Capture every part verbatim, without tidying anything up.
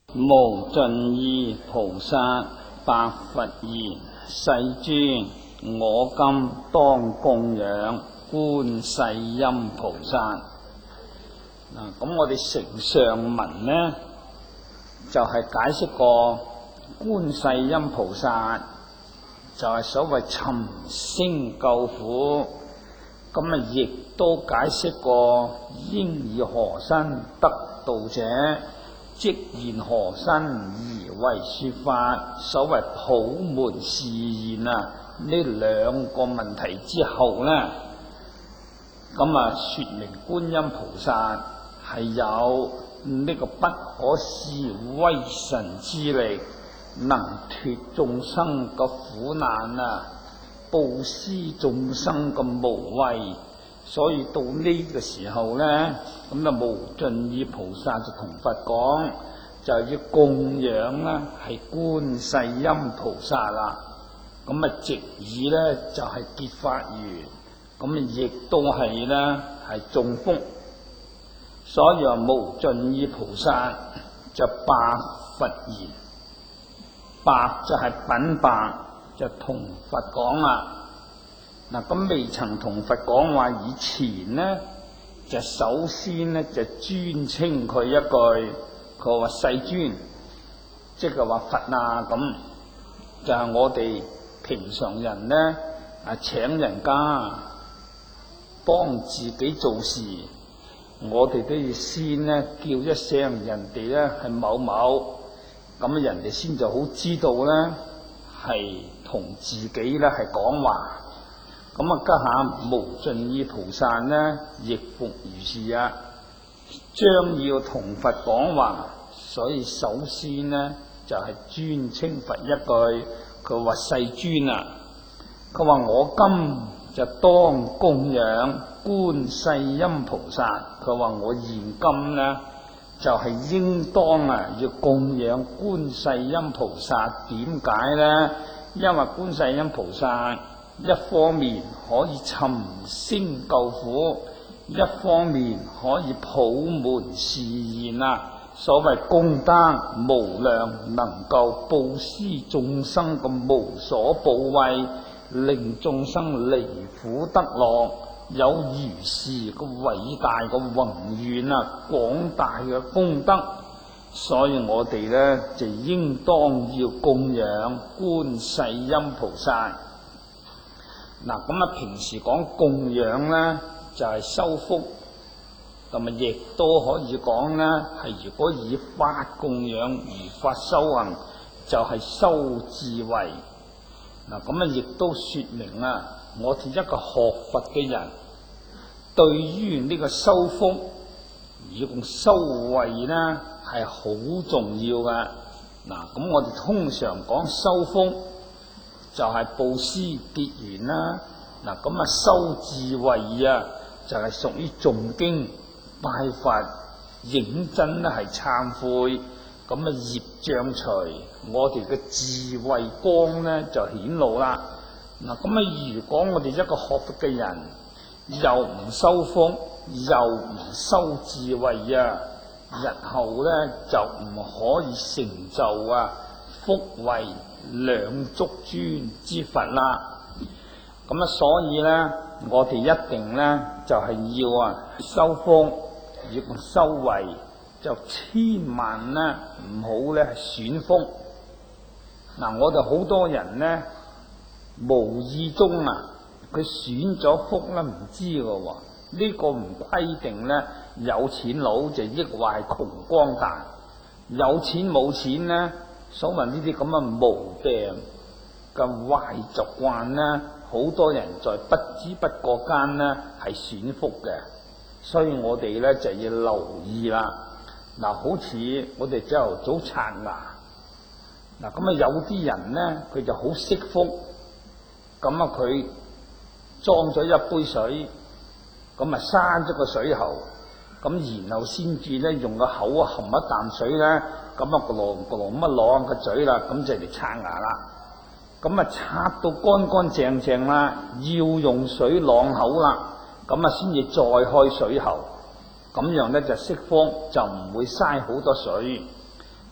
無盡意菩薩白佛言：世尊，我今當供養觀世音菩薩。嗱，咁我哋承上文呢，就係、是、解釋過觀世音菩薩，就係所謂尋聲救苦。咁啊，亦都解釋過應以何身得道者，即現何身而為說法。所謂普門示現啊，呢兩個問題之後呢，咁啊，說明觀音菩薩係有呢個不可思威神之力，能脫眾生嘅苦難啊，布施眾生嘅無畏。所以到呢個時候呢，咁啊無盡意菩薩就同佛講，就要供養啦，係觀世音菩薩啦。咁啊直以呢就係、是、結法緣，咁啊亦都係呢係中福。所以話無盡意菩薩就白佛言，白就係品白，就同佛講啦。嗱，咁未曾同佛講話以前呢，就首先呢就尊稱佢一句，佢話世尊，即係話佛啊，咁就係我哋平常人呢啊請人家幫自己做事，我哋都要先呢叫一聲人哋呢係某某，咁人哋先就好知道呢係同自己呢係講話。咁啊，家下無盡意菩薩呢，亦復如是啊，將要同佛講話，所以首先呢就係、是、尊稱佛一句，佢話世尊啊，佢話我今就當供養觀世音菩薩，佢話我現今呢就係、是、應當啊要供養觀世音菩薩，點解呢？因為觀世音菩薩一方面可以尋聲救苦，一方面可以普門示現啊！所謂功德無量，能夠布施眾生嘅無所怖畏，令眾生離苦得樂，有如是個偉大嘅宏願啊，廣大嘅功德。所以我哋呢，就應當要供養觀世音菩薩。嗱，咁啊，平時講供養咧，就係、是、修福，咁啊，亦都可以講咧，係如果以法供養如法修行，就係、是、修智慧。嗱，咁啊，亦都說明啊，我哋一個學佛嘅人，對於呢個修福以共修慧咧，係好重要噶。嗱，咁我哋通常講修福，就係布施結緣啦，嗱，咁啊修智慧啊，就係、是、屬於誦經拜佛，認真咧係懺悔，咁啊業障除，我哋嘅智慧光咧就顯露啦。嗱，咁啊如果我哋一個學佛嘅人，又唔修福，又唔修智慧啊，日後咧就唔可以成就啊福慧兩足尊之佛啦。咁啊，所以咧，我哋一定咧就係、是、要啊修福，要修慧，就千萬咧唔好咧損福。嗱，我哋好多人咧無意中啊，佢損咗福咧唔知嘅喎。呢、這個唔規定咧，有錢佬就抑或係窮光蛋，有錢冇錢咧。所謂呢啲咁嘅毛病嘅壞習慣呢，好多人在不知不覺間呢係損福嘅，所以我哋呢就要留意啦。嗱，好似我哋朝頭早刷牙，嗱咁啊有啲人呢佢就好惜福，咁啊佢裝咗一杯水，咁啊閂咗個水喉，咁然後先至呢用個口含一啖水呢。咁啊，個羅個羅乜攞個嘴啦，咁就嚟刷牙啦。咁啊，刷到乾乾淨淨啦，要用水啷口啦，咁啊先至再開水喉。咁樣咧就惜福，就唔會嘥好多水。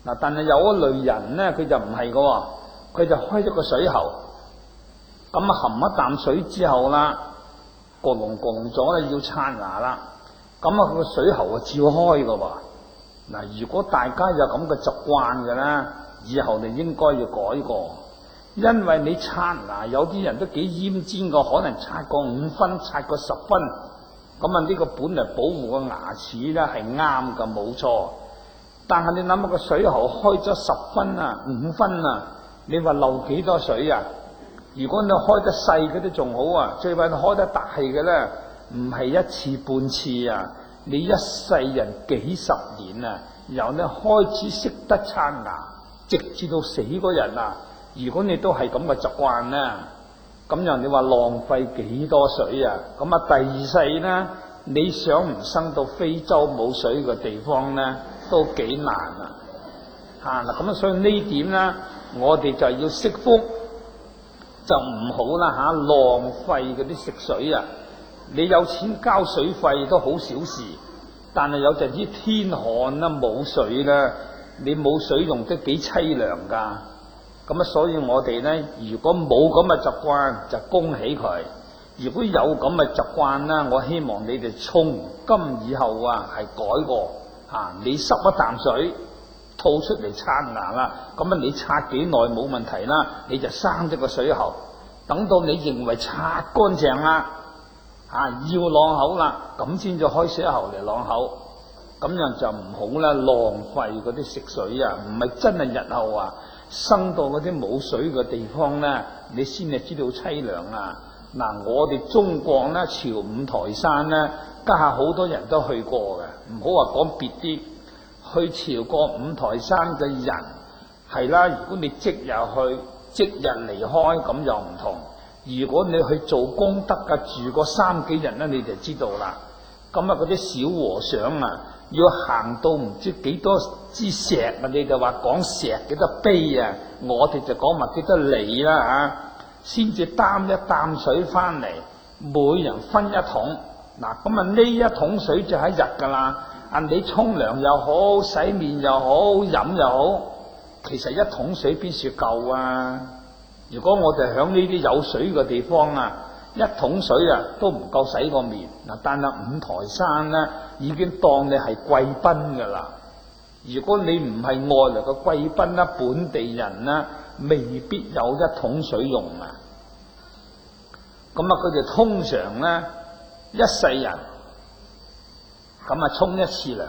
嗱，但係有一類人咧，佢就唔係嘅，佢就開咗個水喉，咁啊含一啖水之後啦，咕隆咕隆咗咧要刷牙啦，咁啊佢個水喉啊照開嘅喎。嗱，如果大家有咁嘅習慣嘅咧，以後你應該要改過，因為你刷牙有啲人都幾奄尖嘅，可能刷個五分，刷個十分，咁啊呢個本嚟保護個牙齒咧係啱嘅，冇錯。但係你諗下個水喉開咗十分啊，五分啊，你話漏幾多水啊？如果你開得細嘅都仲好啊，最緊開得大嘅咧，唔係一次半次啊，你一世人幾十年啊，由你開始識得刷牙，直至到死嗰日啊，如果你都係咁嘅習慣咧，咁樣你話浪費幾多水啊？咁啊第二世咧，你想唔生到非洲冇水嘅地方咧，都幾難啊！嚇嗱，咁啊，所以呢點咧，我哋就要惜福，就唔好啦嚇、啊，浪費嗰啲食水啊！你有錢交水費都好小事，但係有陣時天旱啦冇水啦，你冇水用都幾凄涼㗎。咁啊，所以我哋咧，如果冇咁嘅習慣，就恭喜佢；如果有咁嘅習慣啦，我希望你哋從今以後啊，係改過。啊！你濕一啖水，吐出嚟刷牙啦，咁啊你刷幾耐冇問題啦，你就生咗個水喉，等到你認為刷乾淨啦，啊要啷口啦，咁先至開水喉嚟啷口，咁樣就唔好啦，浪費嗰啲食水啊，唔係真係日後啊生到嗰啲冇水嘅地方咧，你先係知道凄涼啊！嗱、啊，我哋中國咧，潮五台山咧。家下好多人都去過嘅，唔好話講別啲，去潮過五台山嘅人係啦。如果你即日去，即日離開，咁又唔同。如果你去做功德嘅，住個三幾日咧，你就知道啦。咁啊，嗰啲小和尚啊，要行到唔知幾多支石啊，你就話講石幾多碑啊，我哋就講埋幾多里啦嚇，先至擔一擔水翻嚟，每人分一桶。嗱，咁啊呢一桶水就一日噶啦，啊你沖涼又好，洗面又好，飲又好，其實一桶水邊處夠啊？如果我哋響呢啲有水嘅地方啊，一桶水啊都唔夠洗個面。嗱，但係五台山咧已經當你係貴賓噶啦。如果你唔係外來嘅貴賓啦，本地人啦，未必有一桶水用啊。咁啊，佢哋通常咧。一世人咁啊，沖一次涼，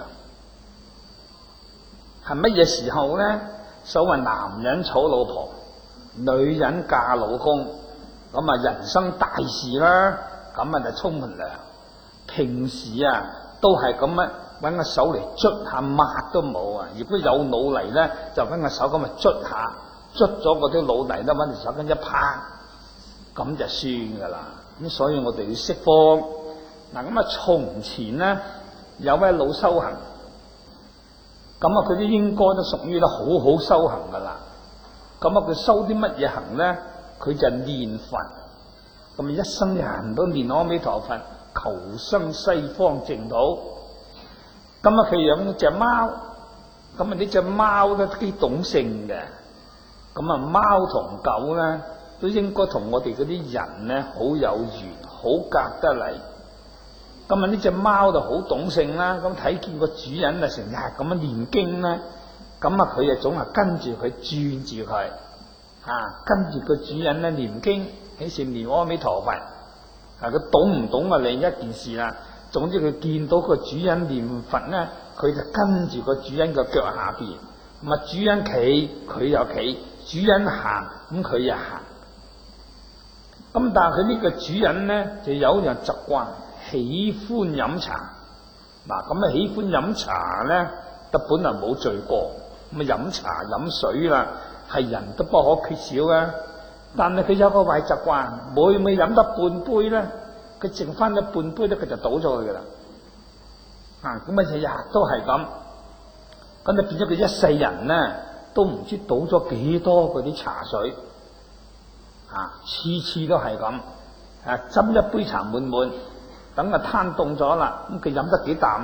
係乜嘢時候咧？所謂男人娶老婆，女人嫁老公，咁啊人生大事啦，咁啊就沖盆涼。平時啊都係咁樣揾個手嚟捽下抹都冇啊。如果有老泥咧，就揾個手咁啊捽下，捽咗嗰啲老泥咧，揾隻手咁一拍，咁就算噶啦。咁所以我哋要惜福。嗱，咁啊，從前咧有位老修行，咁啊佢都應該都屬於咧好好修行噶啦。咁啊佢修啲乜嘢行咧？佢就念佛，咁啊一生人都念阿彌陀佛，求生西方淨土。咁啊佢養隻貓，咁啊呢隻貓都幾懂性嘅。咁啊貓同狗咧都應該同我哋嗰啲人咧好有緣，好夾得嚟。咁啊呢隻貓就好懂性啦，咁睇見個主人啊成日咁樣念經咧，咁啊佢啊總係跟住佢轉住佢，啊跟住個主人咧念經，起時念阿彌陀佛，啊佢懂唔懂啊另一件事啦。總之佢見到個主人念佛咧，佢就跟住個主人個腳下邊，咁啊主人企佢又企，主人行咁佢又行。咁但係佢呢個主人咧就有一樣習慣。喜歡飲茶，嗱咁啊喜歡飲茶咧，根本就冇罪過。咁啊飲茶飲水啦，係人都不可缺少啊。但係佢有個壞習慣，每每飲得半杯咧，佢剩翻咗半杯咧，佢就倒咗去噶啦。啊，咁啊日日都係咁，咁就變咗佢一世人咧，都唔知倒咗幾多嗰啲茶水。啊，次次都係咁，啊斟一杯茶滿滿。等啊攤凍咗啦，咁佢飲得幾啖咧，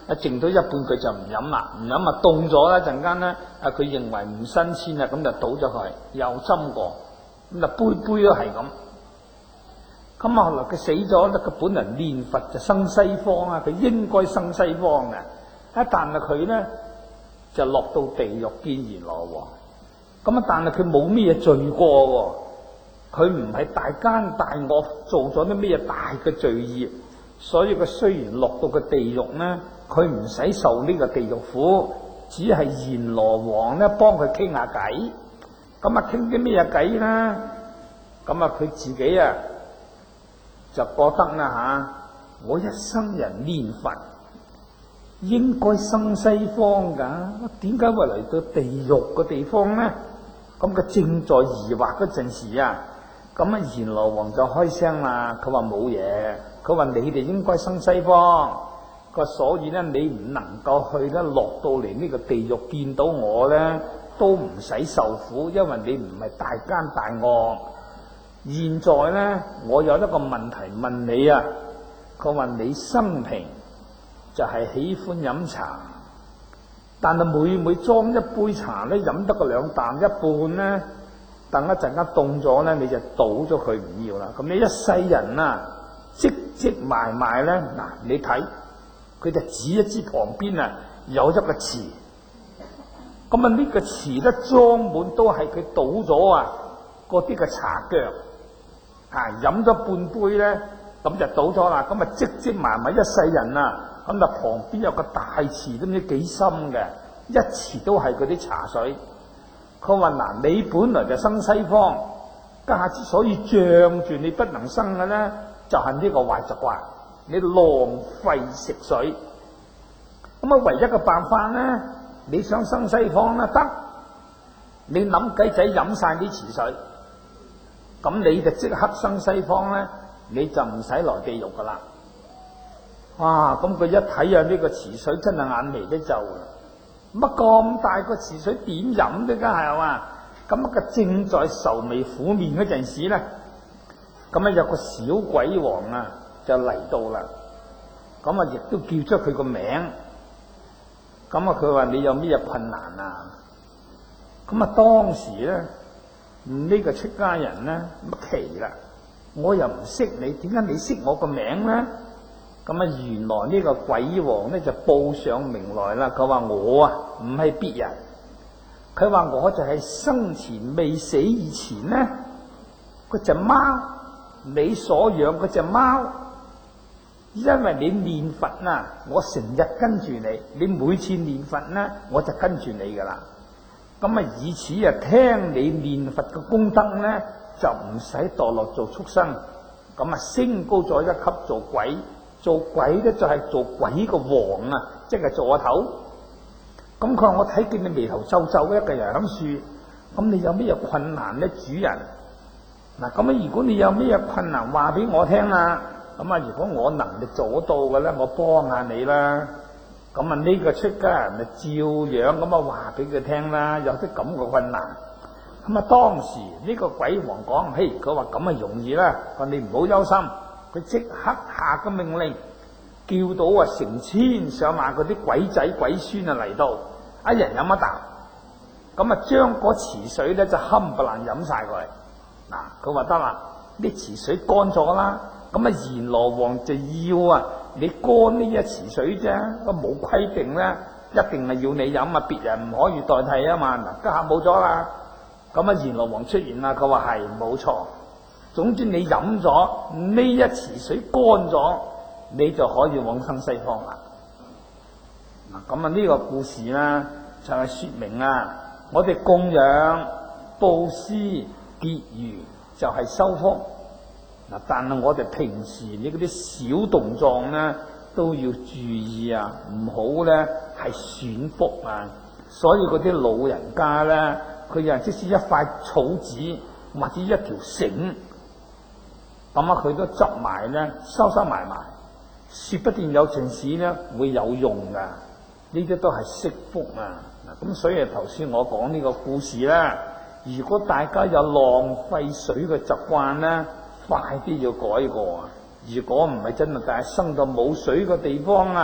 一剩到一半佢就唔飲啦，唔飲啊凍咗啦，陣間咧啊佢認為唔新鮮啊，咁就倒咗佢，又斟過，咁就杯杯都係咁。咁啊後來佢死咗咧，佢本來念佛就生西方啊，佢應該生西方嘅，一但係佢咧就落到地獄見閻羅王。咁啊但係佢冇咩罪過喎，佢唔係大奸大惡做咗啲咩大嘅罪業，所以佢雖然落到個地獄咧，佢唔使受呢個地獄苦，只係閻羅王咧幫佢傾下偈。咁啊傾啲咩偈咧？咁啊佢自己啊就覺得啦吓，我一生人念佛應該生西方噶，點解會嚟到地獄嘅地方咧？咁佢正在疑惑嗰陣時啊，咁啊閻羅王就開聲啦，佢話冇嘢，佢話你哋應該生西方，佢所以咧你唔能夠去咧落到嚟呢個地獄見到我咧都唔使受苦，因為你唔係大奸大惡。現在咧我有一個問題問你啊，佢話你生平就係喜歡飲茶，但係每每裝一杯茶咧飲得個兩啖一半咧，等一陣間凍咗咧你就倒咗佢唔要啦。咁你一世人啊積積埋埋咧，嗱你睇佢就指一指旁邊啊有一個池，咁啊呢個池咧裝滿都係佢倒咗啊嗰啲嘅茶腳。啊！飲咗半杯咧，咁就倒咗啦。咁啊，積積埋埋一世人啊，咁就旁邊有個大池，都唔知幾深嘅，一池都係嗰啲茶水。佢話嗱，你本來就生西方，家之所以仗住你不能生嘅咧，就係呢個壞習慣，你浪費食水。咁啊，唯一嘅辦法咧，你想生西方咧得，你諗計仔飲晒啲池水。咁你就即刻生西方咧，你就唔使來地獄噶啦。哇！咁佢一睇啊，呢個池水真係眼眉都皺啦。乜咁大個池水點飲啫？梗係嘛？咁啊，佢正在愁眉苦面嗰陣時咧，咁啊有個小鬼王啊就嚟到啦。咁啊亦都叫出佢個名。咁啊佢話你有咩困難啊？咁啊當時咧。呢個出家人咧乜奇啦，我又唔識你，點解你識我個名咧？咁啊，原來呢個鬼王咧就報上名來啦。佢話我啊唔係別人，佢話我就係生前未死以前咧嗰隻貓，你所養嗰隻貓，因為你念佛啊，我成日跟住你，你每次念佛咧，我就跟住你噶啦。咁啊，以此啊，聽你念佛嘅功德咧，就唔使墮落做畜生，咁啊升高咗一級做鬼，做鬼咧就係做鬼個王啊，即係做個頭。咁佢話我睇見你眉頭皺皺一個人喺樹，咁你有咩困難咧，主人？嗱，咁啊，如果你有咩困難，話俾我聽啦。咁啊，如果我能力做得到嘅咧，我幫下你啦。咁啊呢個出家人咪照樣咁啊話俾佢聽啦，有啲咁嘅困難。咁啊當時呢個鬼王講，嘿，佢話咁啊容易啦，佢話你唔好憂心，佢即刻下個命令，叫到啊成千上萬嗰啲鬼仔鬼孫啊嚟到，一人飲一啖，咁啊將嗰池水咧就冚唪唥飲晒佢。嗱，佢話得啦，啲池水乾咗啦，咁啊閻羅王就要啊。你乾呢一池水啫，都冇規定咧，一定係要你飲啊，別人唔可以代替啊嘛。嗱，家下冇咗啦，咁啊閻羅王出現啦，佢話係冇錯，總之你飲咗呢一池水乾咗，你就可以往生西方啦。嗱，咁啊呢個故事咧就係說明啊，我哋供養、布施、結餘就係修福。嗱，但係我哋平時你嗰啲小動作咧都要注意啊，唔好咧係損福啊。所以嗰啲老人家咧，佢又即使一塊草紙或者一條繩，咁啊佢都執埋咧，收收埋埋，說不定有陣時咧會有用噶。呢啲都係惜福啊。嗱，咁所以頭先我講呢個故事咧，如果大家有浪費水嘅習慣咧，快啲要改過啊！如果唔係真係，但係生到冇水嘅地方啊，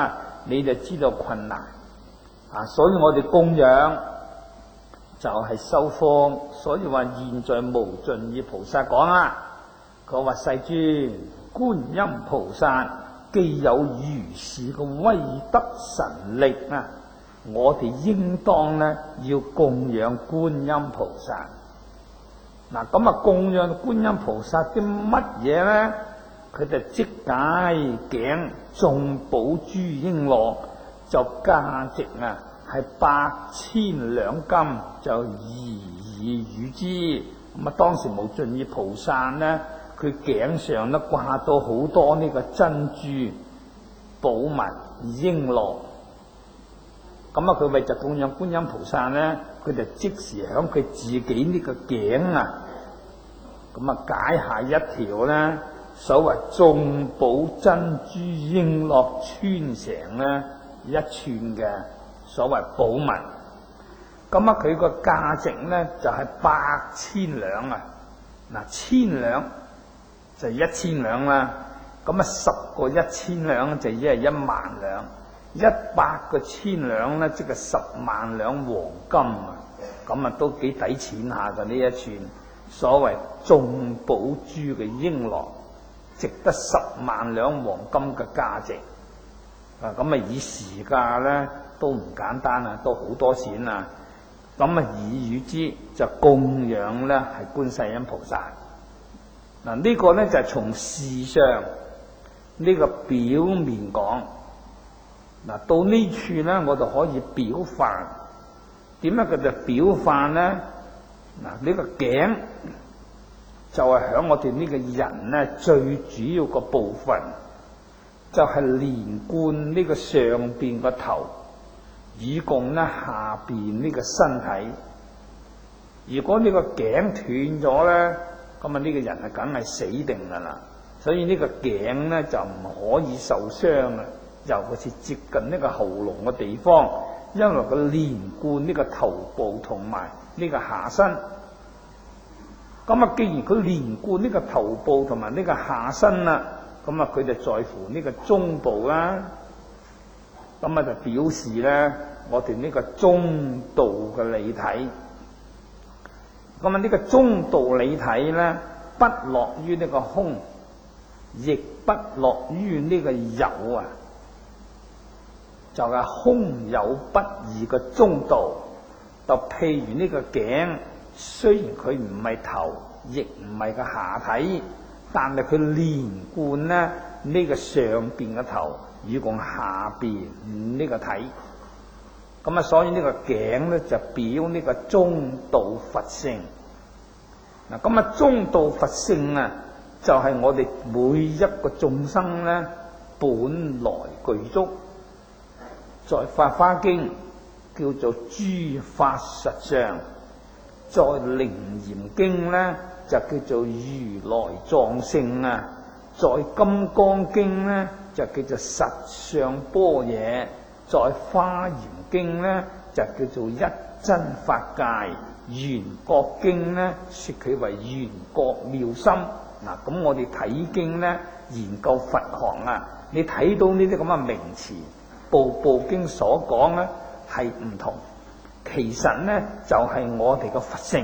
你就知道困難啊！所以我哋供養就係收方，所以話現在無盡意菩薩講啦，佢話世尊觀音菩薩既有如是嘅威德神力啊，我哋應當咧要供養觀音菩薩。嗱，咁啊供養觀音菩薩啲乜嘢咧？佢就即解頸眾寶珠瓔珞，就價值啊係百千兩金，就宜以與之。咁啊當時無盡意菩薩咧，佢頸上咧掛到好多呢個珍珠寶物瓔珞。咁啊佢為就供養觀音菩薩咧，佢就即時響佢自己呢個頸啊，咁啊解下一條咧，所謂眾寶珍珠瓔珞穿成咧一串嘅所謂寶物。咁啊佢個價值咧就係百千兩啊！嗱，千兩就一千兩啦，咁啊十個一千兩就一係一萬兩。一百個千兩咧，即係十萬兩黃金啊！咁啊，都幾抵錢下嘅呢一串所謂眾寶珠嘅瓔珞，值得十萬兩黃金嘅價值啊！咁啊，以時價咧都唔簡單啊，都好多錢啊！咁啊，以與之就供養咧係觀世音菩薩。嗱，呢個咧就係從事上呢個表面講。嗱，到呢處咧，我就可以表範。點樣佢就表範咧？嗱，呢個頸就係響我哋呢個人咧最主要個部分，就係連貫呢個上邊個頭，以供咧下邊呢個身體。如果呢個頸斷咗咧，咁啊呢個人啊梗係死定噶啦。所以呢個頸咧就唔可以受傷啊！尤其是接近呢個喉嚨嘅地方，因為佢連貫呢個頭部同埋呢個下身。咁啊，既然佢連貫呢個頭部同埋呢個下身啦，咁啊佢就在乎呢個中部啦。咁啊就表示咧，我哋呢個中道嘅理體。咁啊呢個中道理體咧，不落於呢個空，亦不落於呢個有啊。就係空有不二嘅中道，就譬如呢個頸，雖然佢唔係頭，亦唔係個下體，但係佢連貫咧呢個上邊嘅頭，與共下邊呢個體。咁啊，所以呢個頸咧就表呢個中道佛性。嗱，咁啊中道佛性啊，就係、是、我哋每一個眾生咧本來具足。在《法華經》叫做諸法實相，在《楞嚴經》咧就叫做如來藏性啊，在《金剛經》咧就叫做實相般若，在《華嚴經》咧就叫做一真法界，《圓覺經》咧說佢為圓覺妙心。嗱，咁我哋睇經咧研究佛學啊，你睇到呢啲咁嘅名詞。部部經所講咧係唔同，其實咧就係、是、我哋嘅佛性。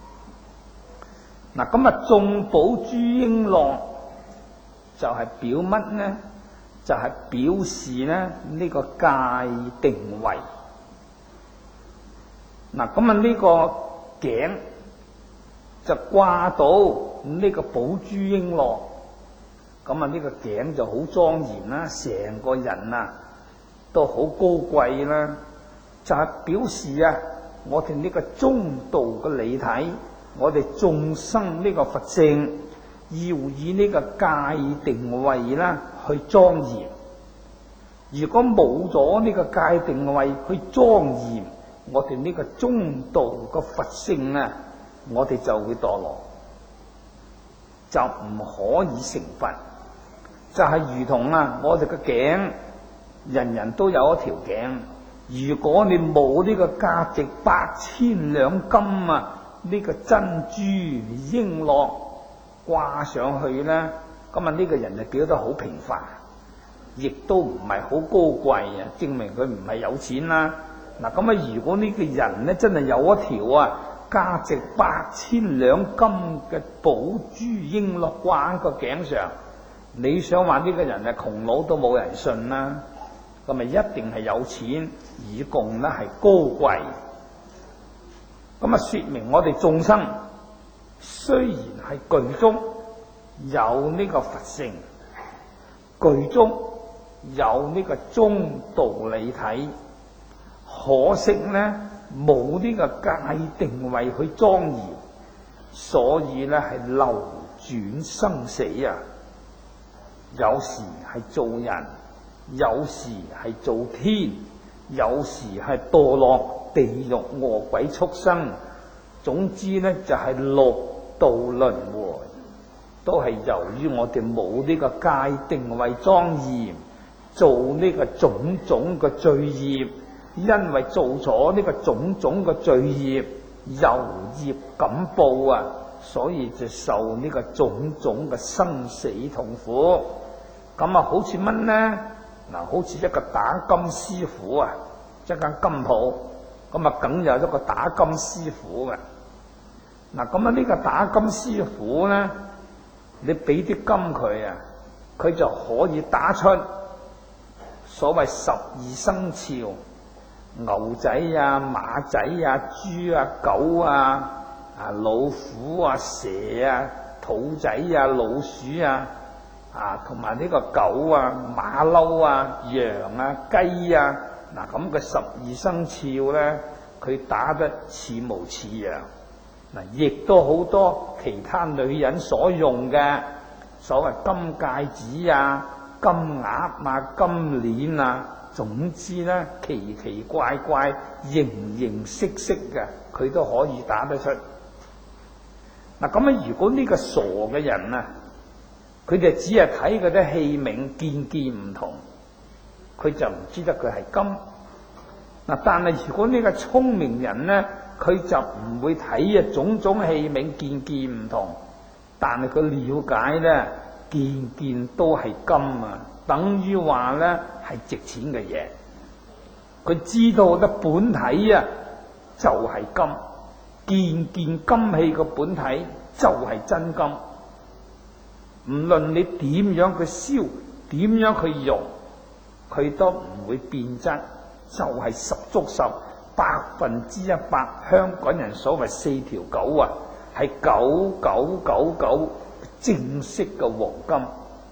嗱，咁啊眾寶珠瓔珞就係表乜咧？就係、是、表示咧呢、這個界定位。嗱，咁啊呢個頸就掛到呢個寶珠瓔珞，咁啊呢個頸就好莊嚴啦，成個人啊都好高貴啦，就係、是、表示啊，我哋呢個中道嘅理體，我哋眾生呢個佛性，要以呢個界定位啦去莊嚴。如果冇咗呢個界定位去莊嚴，我哋呢個中道嘅佛性啊，我哋就會墮落，就唔可以成佛。就係、是、如同啊，我哋嘅頸。人人都有一條頸，如果你冇呢個價值百千兩金啊，呢、這個珍珠瓔珞掛上去咧，咁啊呢個人就表得好平凡。 亦都唔係好高貴啊，證明佢唔係有錢啦。嗱咁啊，如果呢個人咧真係有一條啊價值百千兩金嘅寶珠瓔珞掛喺個頸上，你想話呢個人係窮佬都冇人信啦。咁咪一定係有錢，以供咧係高貴。咁啊，說明我哋眾生雖然係具足有呢個佛性，具足有呢個中道理體，可惜呢冇呢個界定位去莊嚴，所以呢係流轉生死啊！有時係做人，有時係做天，有時係墮落地獄餓鬼畜生，總之呢就係六道輪迴，都係由於我哋冇呢個界定位莊嚴，做呢個種種嘅罪業，因為做咗呢個種種嘅罪業，由業感報啊，所以就受呢個種種嘅生死痛苦。咁啊，好似乜呢？嗱，好似一個打金師傅啊，一間金鋪，咁啊，梗有一個打金師傅嘅。嗱，咁啊，呢個打金師傅咧，你俾啲金佢啊，佢就可以打出所謂十二生肖，牛仔啊、馬仔啊、豬啊、狗啊、啊老虎啊、蛇啊、兔仔啊、老鼠啊。啊，同埋呢個狗啊、馬騮啊、羊啊、雞啊，嗱咁嘅十二生肖咧，佢打得似模似樣。嗱，亦都好多其他女人所用嘅所謂金戒指啊、金額啊、金鏈啊，總之咧奇奇怪怪、形形色色嘅，佢都可以打得出。嗱，咁啊，如果呢個傻嘅人啊，佢哋只係睇嗰啲器皿，件件唔同，佢就唔知得佢係金。嗱，但係如果呢個聰明人咧，佢就唔會睇啊種種器皿，件件唔同，但係佢了解咧，件件都係金啊，等於話咧係值錢嘅嘢。佢知道得本體啊就係金，件件金器個本體就係真金。唔論你點樣去燒，點樣去用，佢都唔會變質，就係、是、十足十百分之一百。香港人所謂四條九啊，係九九九九正式嘅黃金，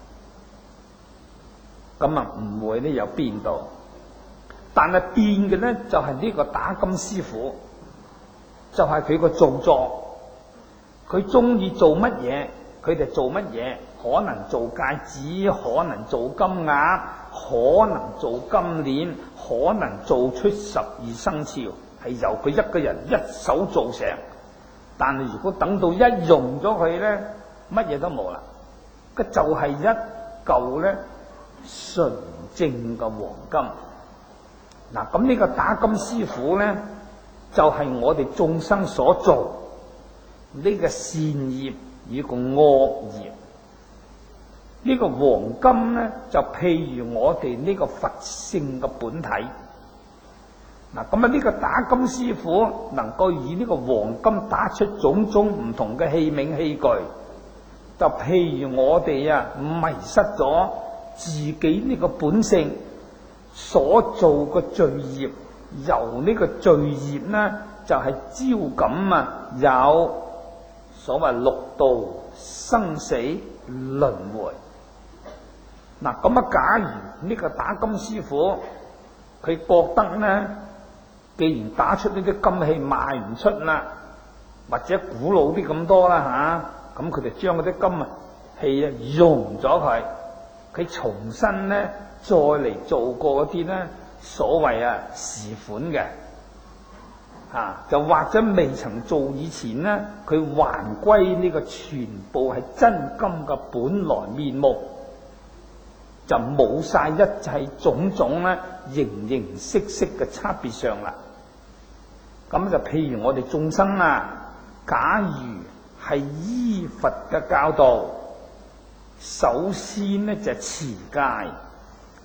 咁啊唔會呢有變到。但係變嘅呢，就係、是、呢個打金師傅，就係佢個造作，佢中意做乜嘢，佢哋做乜嘢，可能做戒指，可能做金額，可能做金鏈，可能做出十二生肖，係由佢一個人一手做成。但係如果等到一用咗佢咧，乜嘢都冇啦，佢就係一嚿咧純正嘅黃金。嗱，咁呢個打金師傅咧，就係、是、我哋眾生所做呢、這個善業與個惡業。呢個黃金咧，就譬如我哋呢個佛性嘅本體。嗱，咁啊呢個打金師傅能夠以呢個黃金打出種種唔同嘅器皿器具，就譬如我哋啊迷失咗自己呢個本性所做嘅罪業，由呢個罪業呢，就係、是、招感啊有所謂六道生死輪迴。嗱，咁啊，假如呢個打金師傅佢覺得呢，既然打出呢啲金器賣唔出啦，或者古老啲咁多啦吓，咁佢就將嗰啲金啊器啊熔咗佢，佢重新呢再嚟做過嗰啲呢所謂啊時款嘅吓、啊，就或者未曾做以前呢，佢還歸呢個全部係真金嘅本來面目。就冇晒一切種種咧形形色色嘅差別上啦。咁就譬如我哋眾生啊，假如係依佛嘅教導，首先呢就持戒，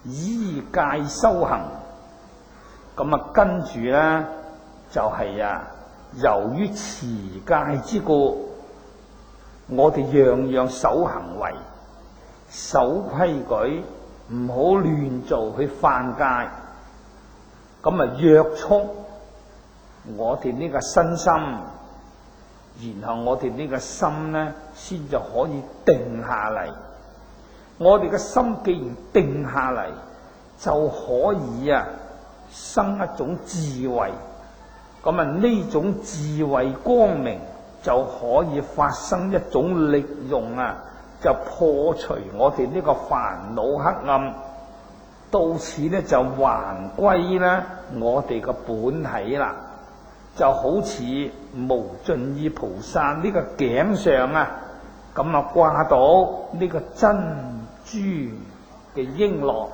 依戒修行。咁啊，跟住咧就係、是、啊，由於持戒之故，我哋樣樣守行為、守規矩，唔好亂做去犯戒。咁啊，約束我哋呢個身心，然後我哋呢個心咧，先就可以定下嚟。我哋嘅心既然定下嚟，就可以啊生一種智慧。咁啊，呢種智慧光明就可以發生一種力用啊，就破除我哋呢個煩惱黑暗。到此咧就還歸咧我哋嘅本體啦，就好似無盡意菩薩呢個頸上啊，咁啊掛到呢個珍珠嘅瓔珞，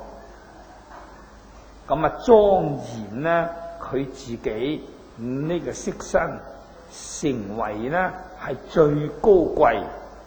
咁啊莊嚴咧佢自己呢個色身，成為咧係最高貴。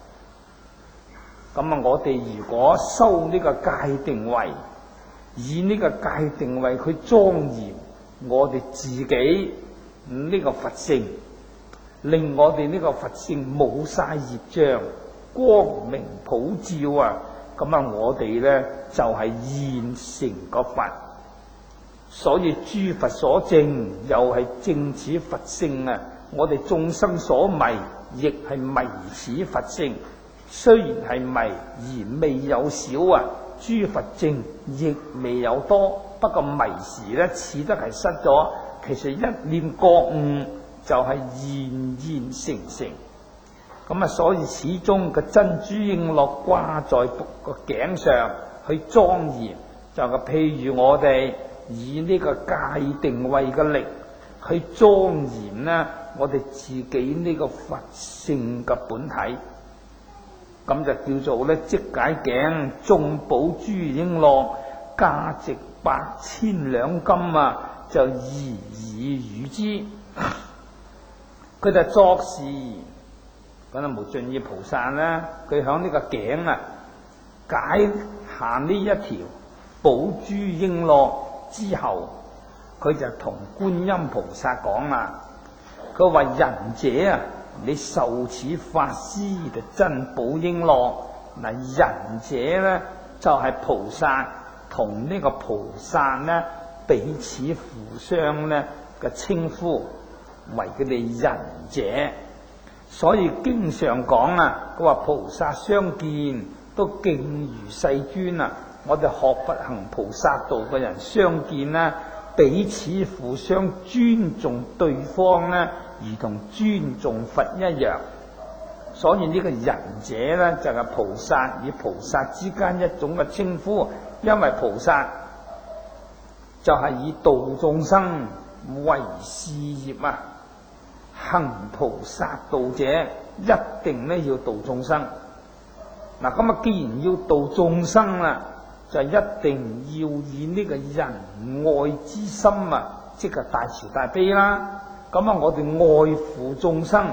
咁啊，我哋如果修呢個戒定慧，以呢個戒定慧去莊嚴我哋自己呢個佛性，令我哋呢個佛性冇晒業障，光明普照啊！咁啊，我哋咧就係、是、現成個佛。所以諸佛所證又係證此佛性啊！我哋眾生所迷，亦係迷此佛性。雖然係迷，而未有少啊。諸佛證亦未有多，不過迷時咧似得係失咗，其實一念覺悟就係現現成成。咁啊，所以始終個珍珠瓔珞掛在個頸上去莊嚴，就係譬如我哋以呢個戒定慧嘅力去莊嚴咧，我哋自己呢個佛性嘅本體。咁就叫做咧即解頸眾寶珠瓔珞，價值百千兩金啊！就宜以與之。佢就作事，咁啊無盡意菩薩咧，佢響呢個頸啊解下呢一條寶珠瓔珞之後，佢就同觀音菩薩講啦，佢話仁者啊，你受此法師嘅珍寶瓔珞，嗱仁者咧就係、是、菩薩，同呢個菩薩咧彼此互相咧嘅稱呼為佢哋仁者，所以經常講啊，佢話菩薩相見都敬如世尊啊！我哋學佛行菩薩道嘅人相見咧，彼此互相尊重對方咧，如同尊重佛一樣。所以呢個仁者咧就係、是、菩薩與菩薩之間一種嘅稱呼，因為菩薩就係以度眾生為事業啊，行菩薩道者一定咧要度眾生。嗱咁啊，既然要度眾生啦，就一定要以呢個仁愛之心啊，即係大慈大悲啦。咁啊，我哋愛護眾生、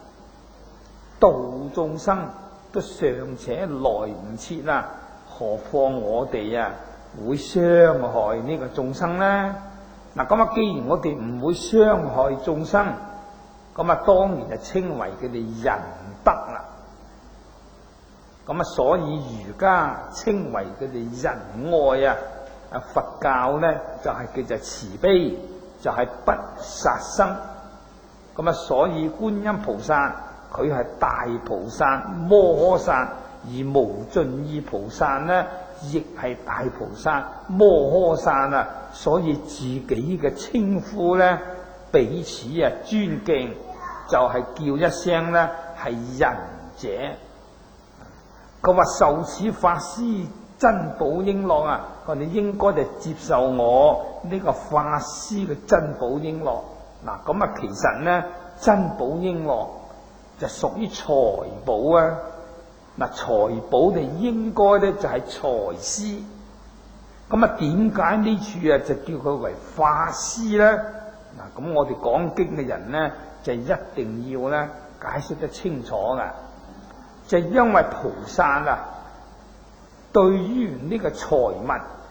度眾生都尚且來唔切啦，何況我哋啊會傷害呢個眾生呢？嗱，咁啊，既然我哋唔會傷害眾生，咁啊，當然就稱為佢哋仁德啦。咁啊，所以儒家稱為佢哋仁愛啊，啊佛教咧就係、是、叫做慈悲，就係、是、不殺生。咁啊，所以觀音菩薩佢係大菩薩摩訶薩，而無盡意菩薩咧亦係大菩薩摩訶薩啊。所以自己嘅稱呼咧彼此啊尊敬，就係、是、叫一聲咧係仁者。佢話受此法師珍寶瓔珞啊，佢哋應該就接受我呢個法師嘅珍寶瓔珞。嗱，咁啊，其實咧珍寶瓔珞就屬於財寶啊。嗱，財寶就應該咧就係財師。咁啊，點解呢處啊就叫佢為法師咧？嗱，咁我哋講經嘅人咧就一定要咧解釋得清楚噶。就因為菩薩啊，對於呢個財物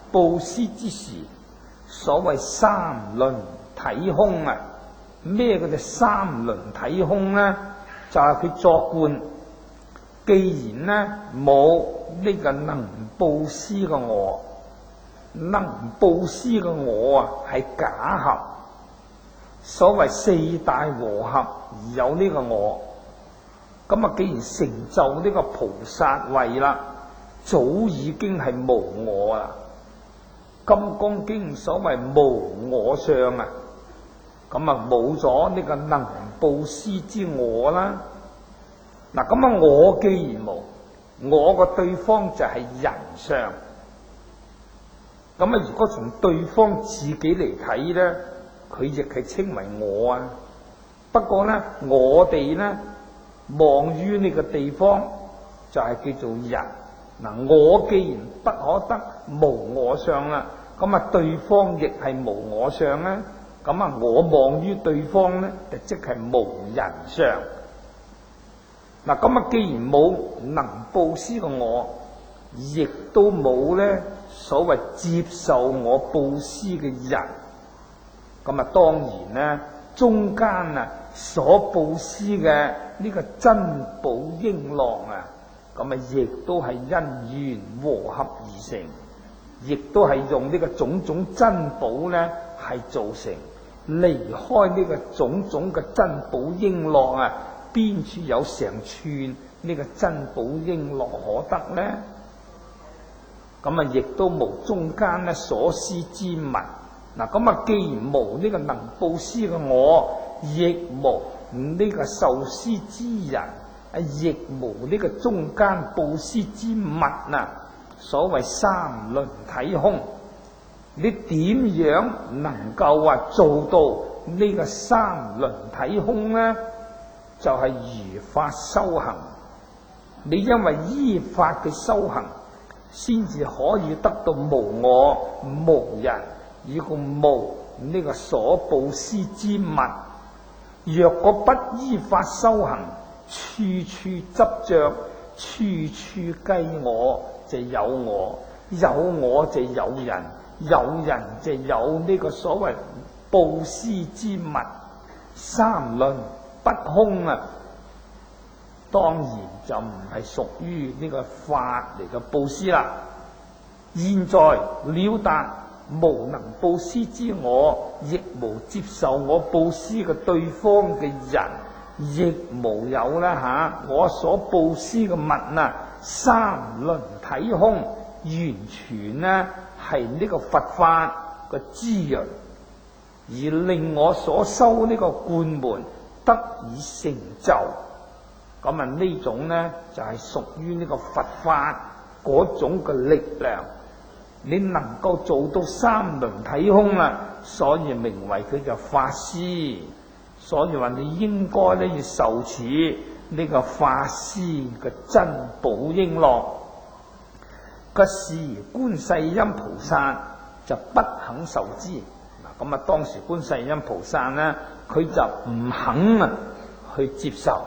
布施之時，所謂三輪體空啊！咩叫做三輪體空呢？就係、是、佢作觀，既然呢冇呢個能布施嘅我，能布施嘅我啊係假合。所謂四大和合而有呢個我，咁啊既然成就呢個菩薩位啦，早已經係無我啦。金剛經所謂無我相啊，咁啊冇咗呢個能布施之我啦。嗱，咁啊我既然無，我個對方就係人相。咁啊如果從對方自己嚟睇咧，佢亦係稱為我啊。不過咧，我哋咧望於呢個地方就係叫做人。嗱，我既然不可得無我相啦，咁啊對方亦係無我相咧。咁啊我望於對方咧，就即係無人相。嗱，咁啊既然冇能布施嘅我，亦都冇咧所謂接受我布施嘅人。咁啊，當然咧，中間啊所布施嘅呢個珍寶英朗啊，咁啊亦都係因緣和合而成，亦都係用呢個種種珍寶咧係造成。離開呢個種種嘅珍寶英朗啊，邊處有成串呢個珍寶英朗可得呢？咁啊，亦都無中間咧所施之物。嗱，咁啊，既然無呢個能布施嘅我，亦無呢個受施之人，啊，亦無呢個中間布施之物啊。所謂三輪體空，你點樣能夠話做到呢個三輪體空呢？就係、是、如法修行。你因為依法嘅修行，先至可以得到無我、無人。以個無呢個所布施之物，若果不依法修行，處處執着，處處計我，就有我，有我就有人，有人就有呢個所謂布施之物，三輪不空啊！當然就唔係屬於呢個法嚟嘅布施啦。現在了達。無能布施之我，亦無接受我布施嘅對方嘅人，亦無有啦吓我所布施嘅物啊，三輪體空，完全呢係呢個佛法嘅滋潤，而令我所修呢個觀門得以成就。咁啊呢種呢就係屬於呢個佛法嗰種嘅力量。你能夠做到三輪體空啦，所以名為佢嘅法師。所以話你應該咧要受持呢個法師嘅珍寶瓔珞。嗰時觀世音菩薩就不肯受之。嗱，咁啊當時觀世音菩薩咧，佢就唔肯啊去接受。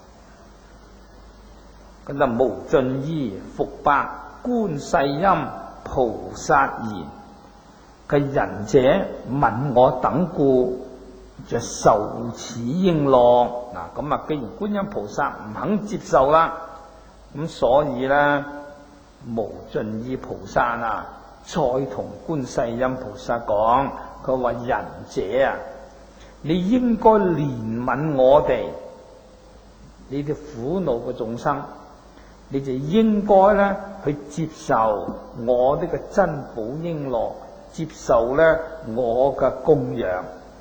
咁就無盡意復白觀世音菩薩言：嘅仁者問我等故，就受此瓔珞。嗱，咁啊，既然觀音菩薩唔肯接受啦，咁所以咧，無盡意菩薩啊，再同觀世音菩薩講，佢話仁者啊，你應該憐憫我哋，你哋苦惱嘅眾生。你就應該咧去接受我呢個珍寶瓔珞，接受咧我嘅供養。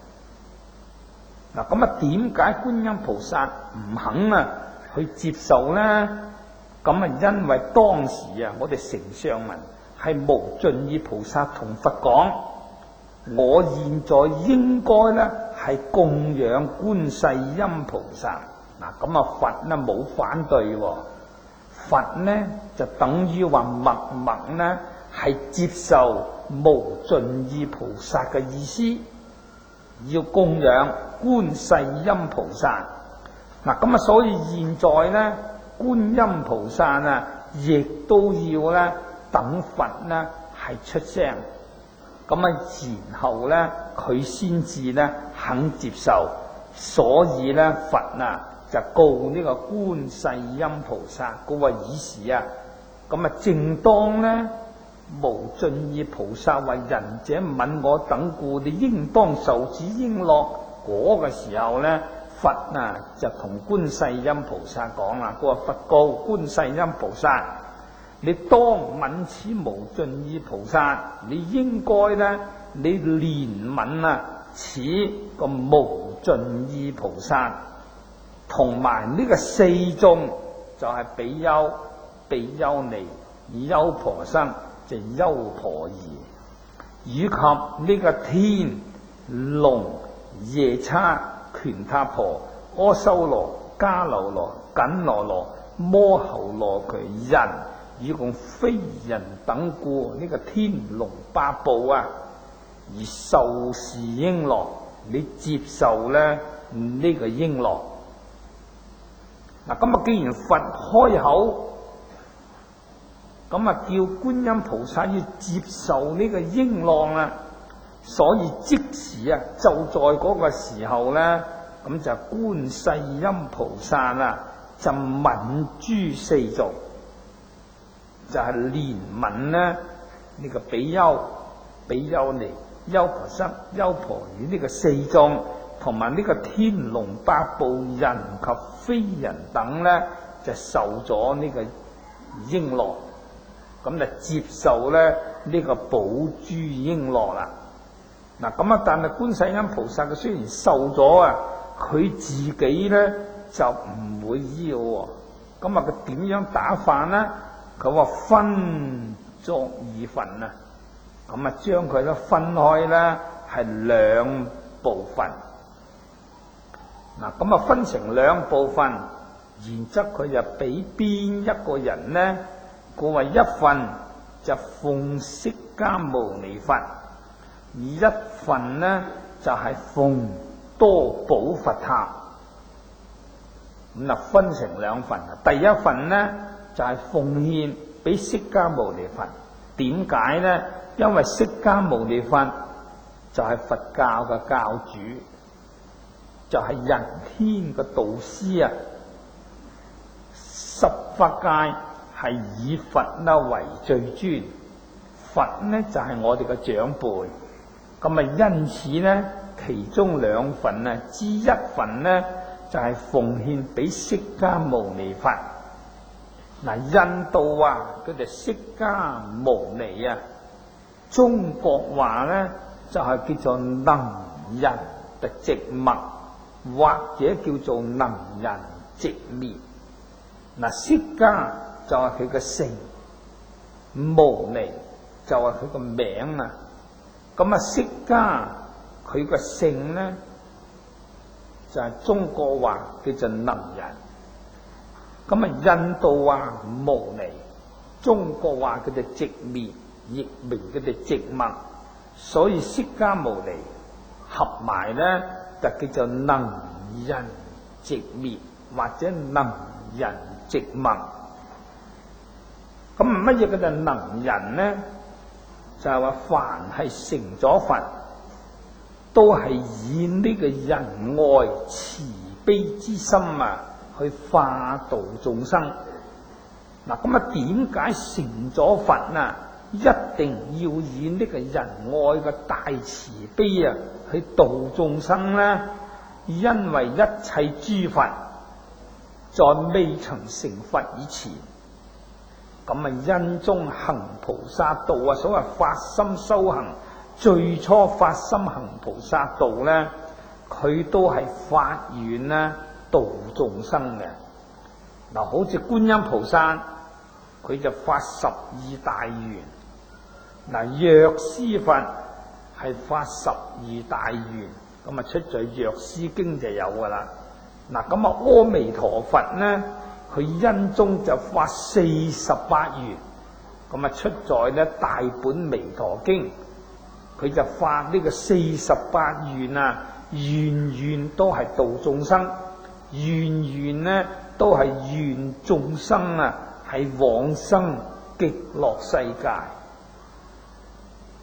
嗱，咁啊，點解觀音菩薩唔肯啊去接受咧？咁啊，因為當時啊，我哋丞相文係無盡意菩薩同佛講，我現在應該咧係供養觀世音菩薩。嗱，咁啊，佛呢冇反對喎。佛呢就等於話默默呢係接受無盡意菩薩嘅意思，要供養觀世音菩薩。嗱，咁啊，所以現在呢，觀音菩薩啊，亦都要咧等佛呢係出聲，咁啊然後咧佢先至咧肯接受，所以咧佛啊就告呢個觀世音菩薩，告話爾時啊，咁啊正當咧無盡意菩薩為仁者憫我等故，你應當受此應樂嗰個時候咧，佛啊就同觀世音菩薩講啦，佢話佛告觀世音菩薩，你當憫此無盡意菩薩，你應該咧你憐憫啊此個無盡意菩薩，同埋呢個四眾就係比丘、比丘尼、優婆塞、就優婆夷，以及呢個天龍夜叉、權塔婆、阿修羅、迦樓羅、緊羅羅、摩睺羅伽人，以共非人等故，呢、這個天龍八部啊，而受是應樂，你接受咧呢、這個應樂。嗱，咁啊，既然佛開口，咁啊叫觀音菩薩要接受呢個應樂啦，所以即時啊，就在嗰個時候咧，咁就觀世音菩薩啊，就憫諸四族，就係憐憫咧呢個比丘、比丘尼、優婆塞、優婆夷呢個四眾，同埋呢個天龍八部人及非人等咧，就受咗呢個應樂，咁就接受咧呢個寶珠應樂啦。嗱，咁啊，但係觀世音菩薩佢雖然受咗啊，佢自己咧就唔會要喎。咁啊，佢點樣打飯咧？佢話分作二份啊，咁啊將佢咧分開咧係兩部分。嗱，咁啊分成兩部分，然則佢就俾邊一個人咧？佢話一份就奉釋迦牟尼佛，而一份呢就係、是、奉多寶佛塔。咁啊分成兩份，第一份呢就係、是、奉獻俾釋迦牟尼佛。點解呢？因為釋迦牟尼佛就係佛教嘅教主，就係、是、人天嘅導師啊！十法界係以佛啦為最尊，佛呢就係、是、我哋嘅長輩，咁啊因此呢，其中兩份啊之一份呢就係、是、奉獻俾釋迦牟尼佛。嗱，印度啊，佢哋釋迦牟尼啊，中國話呢就係、是、叫做能仁嘅寂默，或者叫做能仁寂滅。嗱，釋迦就係佢嘅姓，牟尼就係佢個名啊。咁啊，釋迦佢個姓咧就係、是、中國話叫做能仁。咁啊，印度話牟尼，中國話叫做寂滅，譯名叫做寂默。所以釋迦牟尼合埋咧就叫做能仁寂滅，或者能仁寂默。咁乜嘢叫做能仁呢？就係、是、話凡係成咗佛，都係以呢個仁愛慈悲之心啊，去化度眾生。嗱，咁啊，點解成咗佛啊，一定要以呢個仁愛嘅大慈悲啊，去度眾生呢？因為一切諸佛在未曾成佛以前，咁啊因中行菩薩道啊，所謂發心修行，最初發心行菩薩道咧，佢都係發願啦，度眾生嘅。嗱，好似觀音菩薩，佢就發十二大願。嗱，藥師佛係發十二大願，咁啊出在《藥師經》就有噶啦。嗱，咁啊，阿彌陀佛呢，佢因中就發四十八願，咁啊出在咧大本彌陀經，佢就發呢個四十八願啊，願願都係度眾生，願願呢都係願眾生啊係往生極樂世界。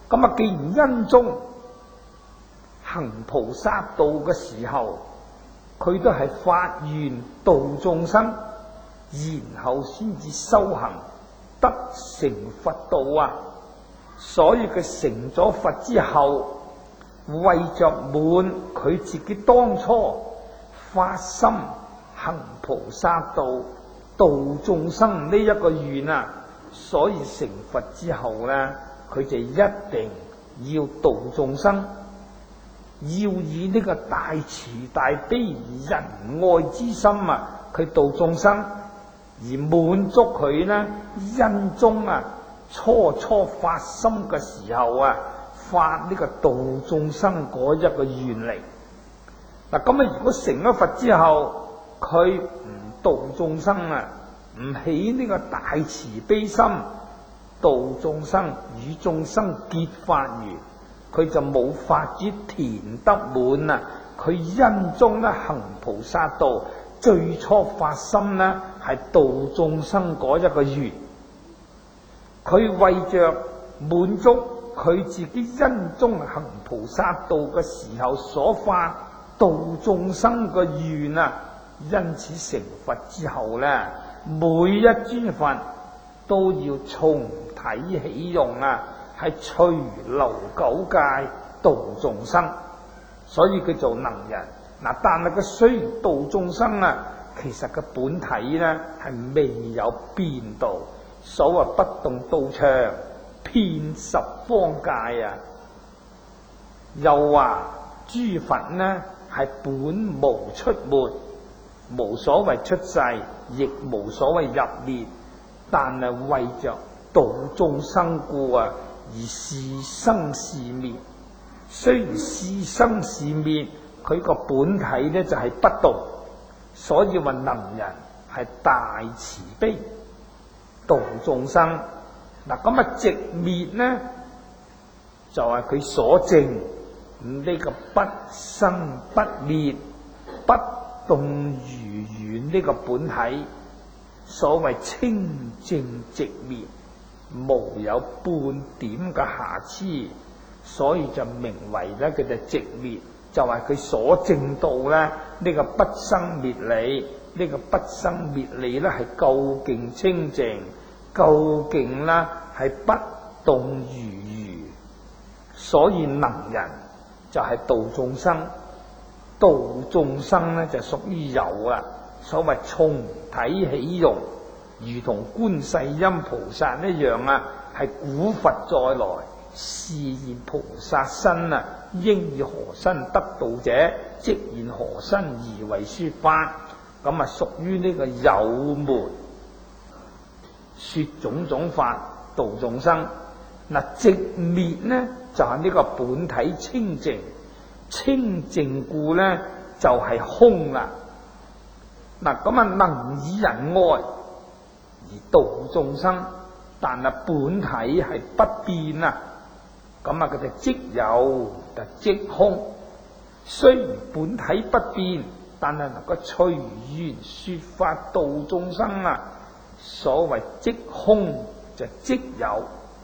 咁啊，既然因中行菩薩道嘅時候，佢都係發願度眾生，然後先至修行得成佛道啊！所以佢成咗佛之後，為着滿佢自己當初發心行菩薩道度眾生呢一個願啊，所以成佛之後呢，佢就一定要度眾生，要以呢個大慈大悲仁愛之心啊，去度眾生，而滿足佢呢因中啊初初發心嘅時候啊，發呢個度眾生嗰一個願力。嗱，咁啊，如果成咗佛之後，佢唔度眾生啊，唔起呢個大慈悲心，度眾生與眾生結法緣，佢就冇法子填得滿啊！佢因中咧行菩薩道，最初發心呢係度眾生嗰一個願，佢為着滿足佢自己因中行菩薩道嘅時候所發度眾生嘅願啊，因此成佛之後呢，每一尊佛都要從體起用啊，係隨流九界度眾生，所以佢做能人嗱。但係佢雖然度眾生啊，其實個本體呢係未有變道。所謂不動道場，遍十方界啊。又話諸佛呢係本無出沒，無所謂出世，亦無所謂入滅，但係為着度眾生故啊，而是生是滅。雖然是生是滅，佢個本體呢就係不動，所以話能人係大慈悲度眾生。嗱，咁啊寂滅呢就係、是、佢所證呢個不生不滅不動如願呢個本體，所謂清淨寂滅，無有半點嘅瑕疵，所以就名為咧佢哋寂滅，就係、是、佢所證到咧呢、這個不生滅理，呢、這個不生滅理咧係究竟清淨，究竟啦係不動如如，所以能人就係度眾生，度眾生咧就屬於有啊。所謂從體起用，如同觀世音菩薩一樣啊，係古佛再來示現菩薩身啊，應以何身得道者，即現何身而為說法。咁啊屬於呢個有門，說種種法度眾生。嗱，寂滅呢就係、是、呢個本體清淨，清淨故呢就係、是、空啦。嗱，咁啊能以仁愛而度眾生，但係本體係不變啊。咁啊佢哋即有就即空，雖然本體不變，但係能夠隨緣說法度眾生啊。所謂即空就即有，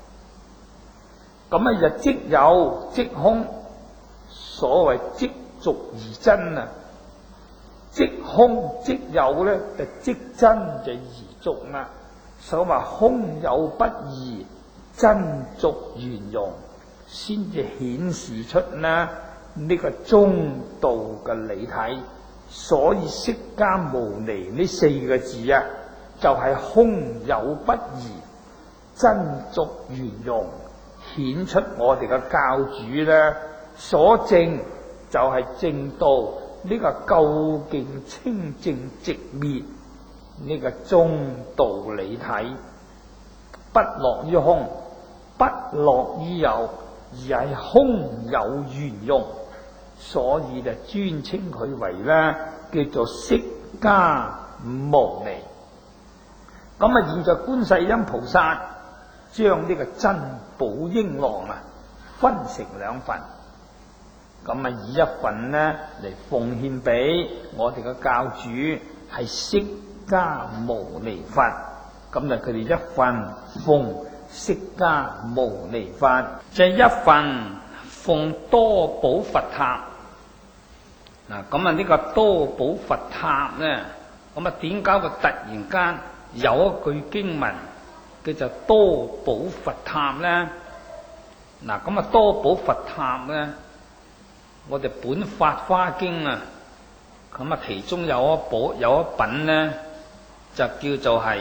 咁啊就即有即空，所謂即俗而真啊。即空即有咧，就即真就而俗啦。所謂空有不異，真俗圓融，先至顯示出呢呢、這個中道嘅理體。所以釋迦牟尼呢四個字啊，就係、是、空有不異，真俗圓融，顯出我哋嘅教主咧所證就係證道。呢個究竟清淨寂滅，呢、這個中道理體，不落於空，不落於有，而係空有圓融，所以就尊稱佢為咧叫做釋迦牟尼。咁啊，現在觀世音菩薩將呢個珍寶英囊啊分成兩份。咁啊，以一份呢嚟奉獻俾我哋嘅教主係釋迦牟尼佛，咁就佢哋一份奉釋迦牟尼佛， 即係一份奉多寶佛塔。嗱，咁啊呢個多寶佛塔咧，咁啊點解會突然間有一句經文叫做多寶佛塔咧？嗱，咁啊多寶佛塔咧，我哋本法華經啊，咁啊其中有一寶有一品咧，就叫做係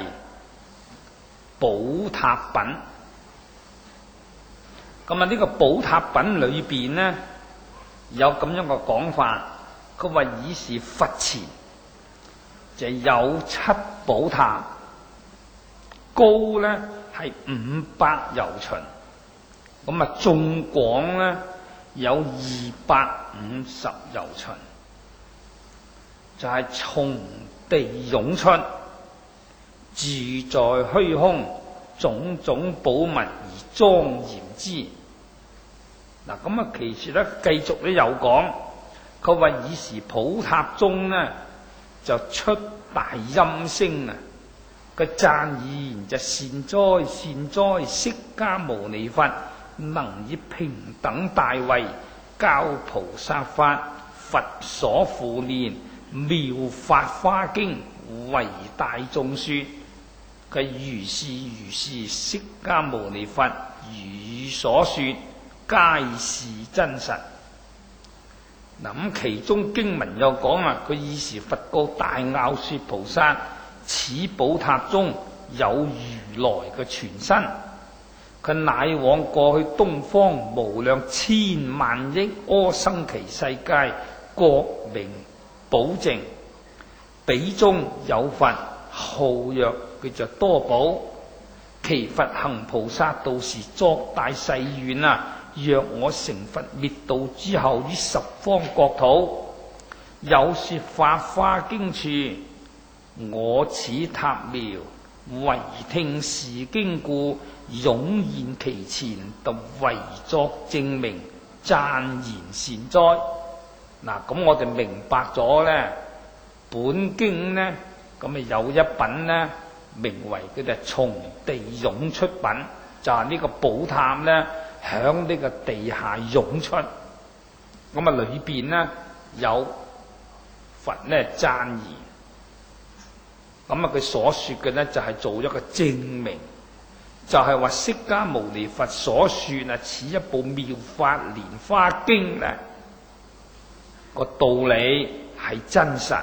寶塔品。咁啊呢個寶塔品裏邊咧，有咁樣嘅講法，佢話以是佛前就有七寶塔，高咧係五百由旬，咁啊縱廣咧有二百五十由旬，就係、是、從地湧出，住在虛空，種種寶物而莊嚴之。嗱，咁啊，其實咧繼續咧有講，佢話以時寶塔中呢，就出大音聲啊！佢讚言就善哉善哉，釋迦牟尼佛能以平等大位教菩薩法，佛所護念妙法華經為大眾說。佢如是如是，釋迦牟尼佛如所說，皆是真實。嗱，咁其中經文又講啊，佢以時佛告大樂說菩薩，此寶塔中有如來嘅全身，佢乃往過去東方無量千萬億阿僧祇世界各名寶淨，彼中有佛號曰叫做多寶，其佛行菩薩道時作大誓願啊！若我成佛滅度之後，於十方國土有說法華經處，我此塔廟唯聽是經故，湧現其前，特為作證明，讚言善哉。嗱，咁我哋明白咗咧，本經呢，咁啊有一品呢，名為佢哋從地湧出品，就係、是、呢個寶塔咧，響呢個地下湧出。咁啊裏邊呢，有佛咧讚言，咁啊佢所說嘅呢，就係、是、做一個證明，就係、是、話釋迦牟尼佛所說啊，此一部妙法蓮華經咧個道理係真實。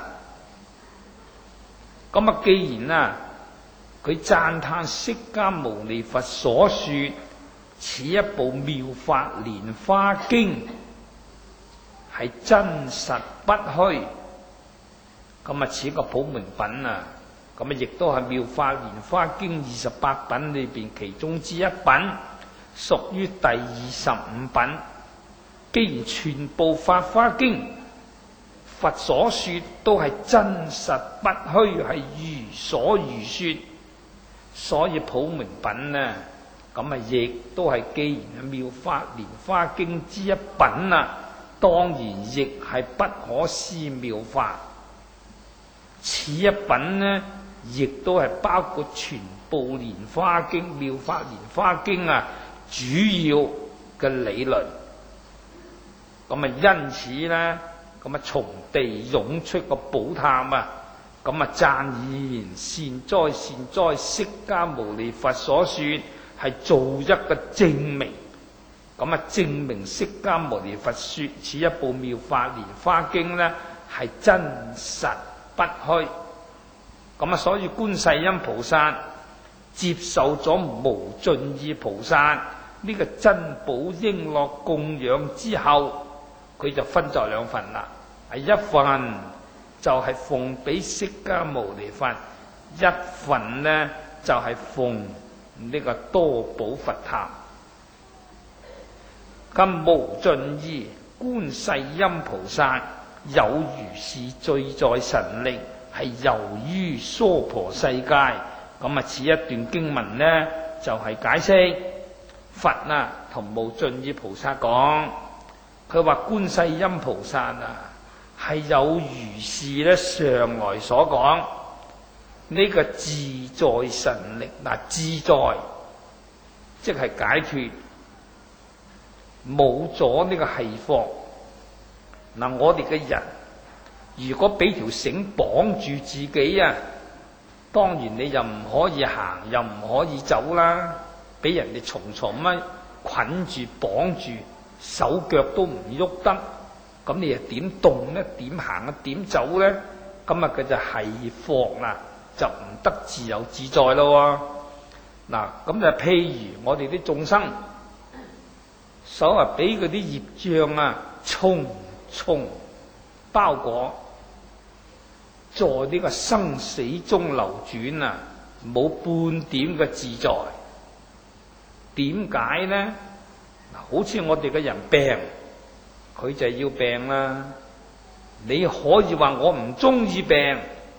咁啊既然啊佢讚歎釋迦牟尼佛所說此一部妙法蓮華經係真實不虛，咁啊此個普門品啊，咁啊亦都係妙法蓮華經二十八品裏邊其中之一品，屬於第二十五品。既然全部法華經佛所說都係真實不虛，係如所如說，所以普門品呢，咁啊亦都係既然係妙法蓮華經之一品啊，當然亦係不可思妙法。此一品呢，亦都係包括全部蓮華經、妙法蓮華經啊主要嘅理論。咁啊因此呢，咁啊從地湧出個寶塔啊，咁啊讚言善哉善哉，釋迦牟尼佛所說係做一個證明。咁啊證明釋迦牟尼佛說此一部妙法蓮華經呢係真實不虛。咁啊所以觀世音菩薩接受咗無盡意菩薩呢個珍寶瓔珞供養之後，佢就分咗兩份啦。係一份就係奉俾釋迦牟尼佛，一份呢就係奉呢個多寶佛塔。今無盡意觀世音菩薩有如是罪在神力，係由於娑婆世界。咁啊此一段經文呢就係、是、解釋佛啊同無盡意菩薩講，佢話觀世音菩薩啊係有如是咧上來所講呢、這個自在神力。嗱，自在即係解脫，冇咗呢個繫縛。嗱，我哋嘅人如果俾條繩綁住自己啊，當然你又唔可以行，又唔可以走啦，俾人哋重重咁捆住綁住，手腳都唔喐得，咁你又點動呢？點行啊？點走呢？咁啊佢就繫縛啦，就唔得自由自在咯。嗱，咁就譬如我哋啲眾生，所謂俾嗰啲業障啊，重重包裹，在呢個生死中流轉啊，冇半點嘅自在。點解呢？好似我哋嘅人病，佢就要病啦。你可以話我唔中意病，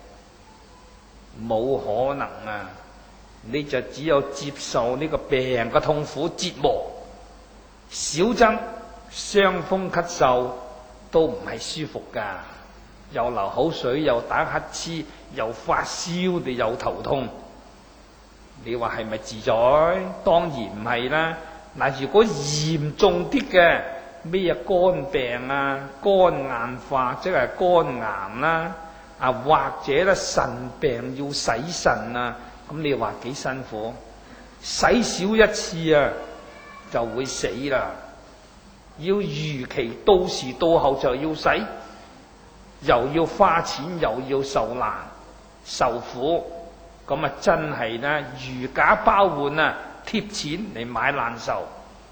冇可能啊！你就只有接受呢個病嘅痛苦折磨，少則傷風咳嗽都唔係舒服噶，又流口水，又打乞嗤，又發燒，你又頭痛。你話係咪自在？當然唔係啦。嗱，如果嚴重啲嘅咩肝病啊、肝硬化，即係肝癌啦，啊或者咧腎病要洗腎啊，咁你話幾辛苦？洗少一次啊就會死啦，要如期到時到後就要洗，又要花錢，又要受難受苦。咁啊，真係咧如假包換啊，貼錢嚟買難受。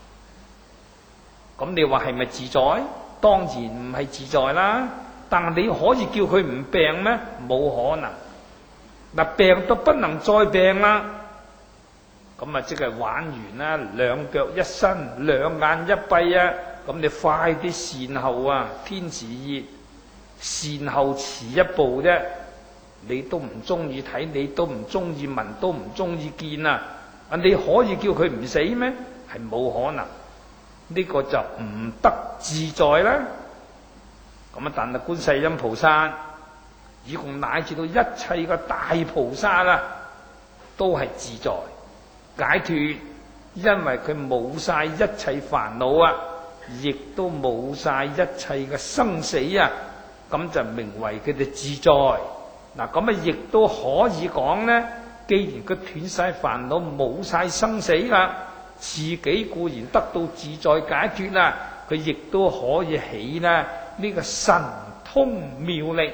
咁你話係咪自在？當然唔係自在啦。但係你可以叫佢唔病咩？冇可能。嗱，病到不能再病啦，咁啊即係玩完啦，兩腳一伸，兩眼一閉啊！咁你快啲善後啊！天時熱，善後遲一步啫。你都唔中意睇，你都唔中意聞，都唔中意見啊！啊，你可以叫佢唔死咩？係冇可能，呢個就唔得自在啦。咁啊，但係觀世音菩薩，以共乃至到一切嘅大菩薩啦，都係自在解脫，因為佢冇晒一切煩惱啊，亦都冇晒一切嘅生死啊，咁就名為佢哋自在。嗱，咁啊，亦都可以講呢，既然佢斷晒煩惱，冇晒生死啦，自己固然得到自在解脫啦，佢亦都可以起呢呢個神通妙力，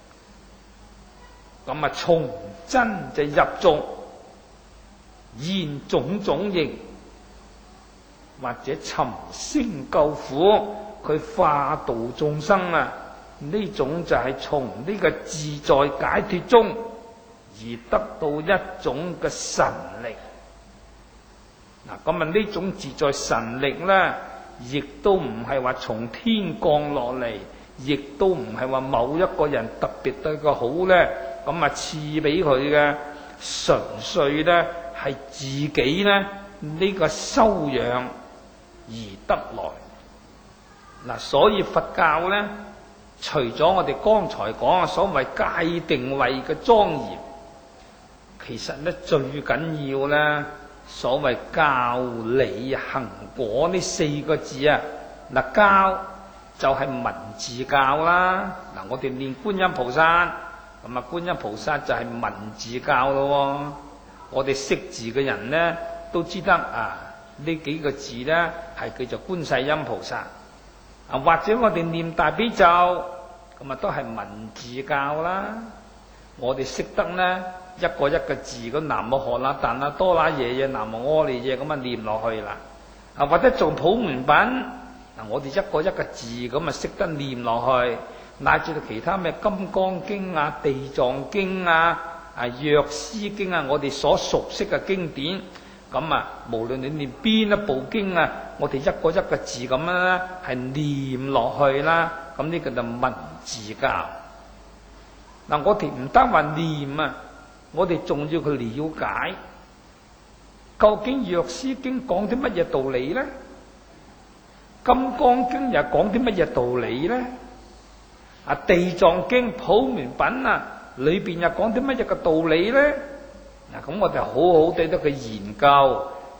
咁啊，從真就入俗，現種種形，或者尋聲救苦，佢化度眾生啊！呢種就係從呢個自在解脫中而得到一種嘅神力。嗱，咁啊呢種自在神力咧，亦都唔係話從天降落嚟，亦都唔係話某一個人特別對佢好咧，咁啊賜俾佢嘅，純粹咧係自己咧呢個修養而得來。嗱，所以佛教咧，除咗我哋剛才講嘅所謂戒定慧嘅莊嚴，其實咧最緊要咧，所謂教理行果呢四個字啊，嗱，教就係文字教啦。嗱，我哋念觀音菩薩，咁啊觀音菩薩就係文字教咯。我哋識字嘅人咧都知得啊，呢幾個字咧係叫做觀世音菩薩。啊，或者我哋念大悲咒，咁啊都係文字教啦。我哋識得呢一個一個字咁南無荷啦但啦多啦耶耶南無阿彌耶咁啊念落去啦。啊，或者做普門品，嗱我哋一個一個字咁啊識得念落去，乃至到其他咩金剛經啊、地藏經啊、啊藥師經啊，我哋所熟悉嘅經典。咁啊，無論你念邊一部經啊，我哋一個一個字咁樣咧，係念落去啦。咁呢個就文字教。嗱，我哋唔單話念啊，我哋仲要去了解，究竟藥師經講啲乜嘢道理咧？金剛經又講啲乜嘢道理咧？啊，地藏經、普門品啊，裏邊又講啲乜嘢嘅道理咧？嗱，咁我哋好好地得去研究，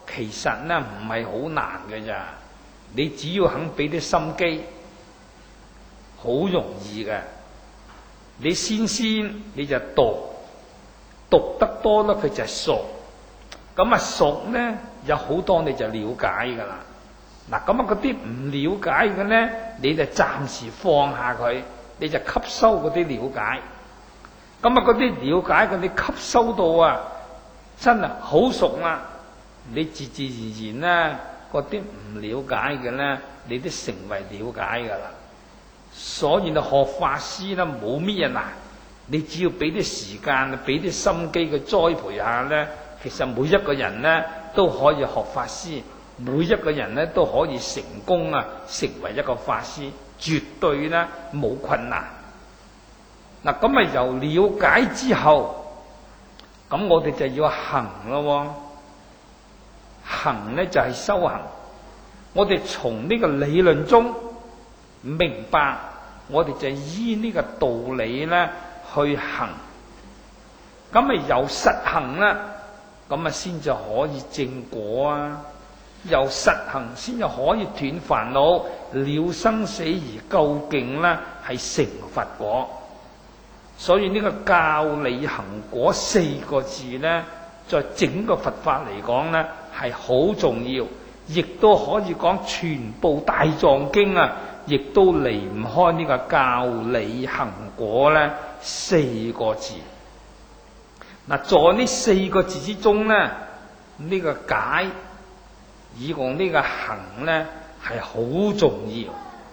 其實呢唔係好難嘅咋，你只要肯俾啲心機，好容易嘅。你先先你就讀，讀得多咧佢就熟，咁啊熟呢有好多你就了解噶啦。嗱，咁啊嗰啲唔了解嘅呢，你就暫時放下佢，你就吸收嗰啲了解。咁啊嗰啲了解嘅你吸收到啊，真係好熟啦，你自自然然呢，嗰啲唔了解嘅呢，你都成為了解噶啦。所以你學法師呢，冇咩嘢難，你只要俾啲時間，俾啲心機去栽培下呢，其實每一個人呢都可以學法師，每一個人呢都可以成功啊，成為一個法師，絕對呢冇困難。嗱，咁啊由了解之後，咁我哋就要行咯。行呢就係修行，我哋從呢個理論中明白，我哋就依呢個道理呢去行，咁啊由實行啦，咁啊先至可以正果啊，由實行先至可以斷煩惱，了生死而究竟呢係成佛果。所以呢個教理行果四個字呢，在整個佛法嚟講呢係好重要，亦都可以講全部大藏經啊，亦都離唔開呢個教理行果呢四個字。嗱，在呢四個字之中呢，呢個解以共呢個行呢係好重要。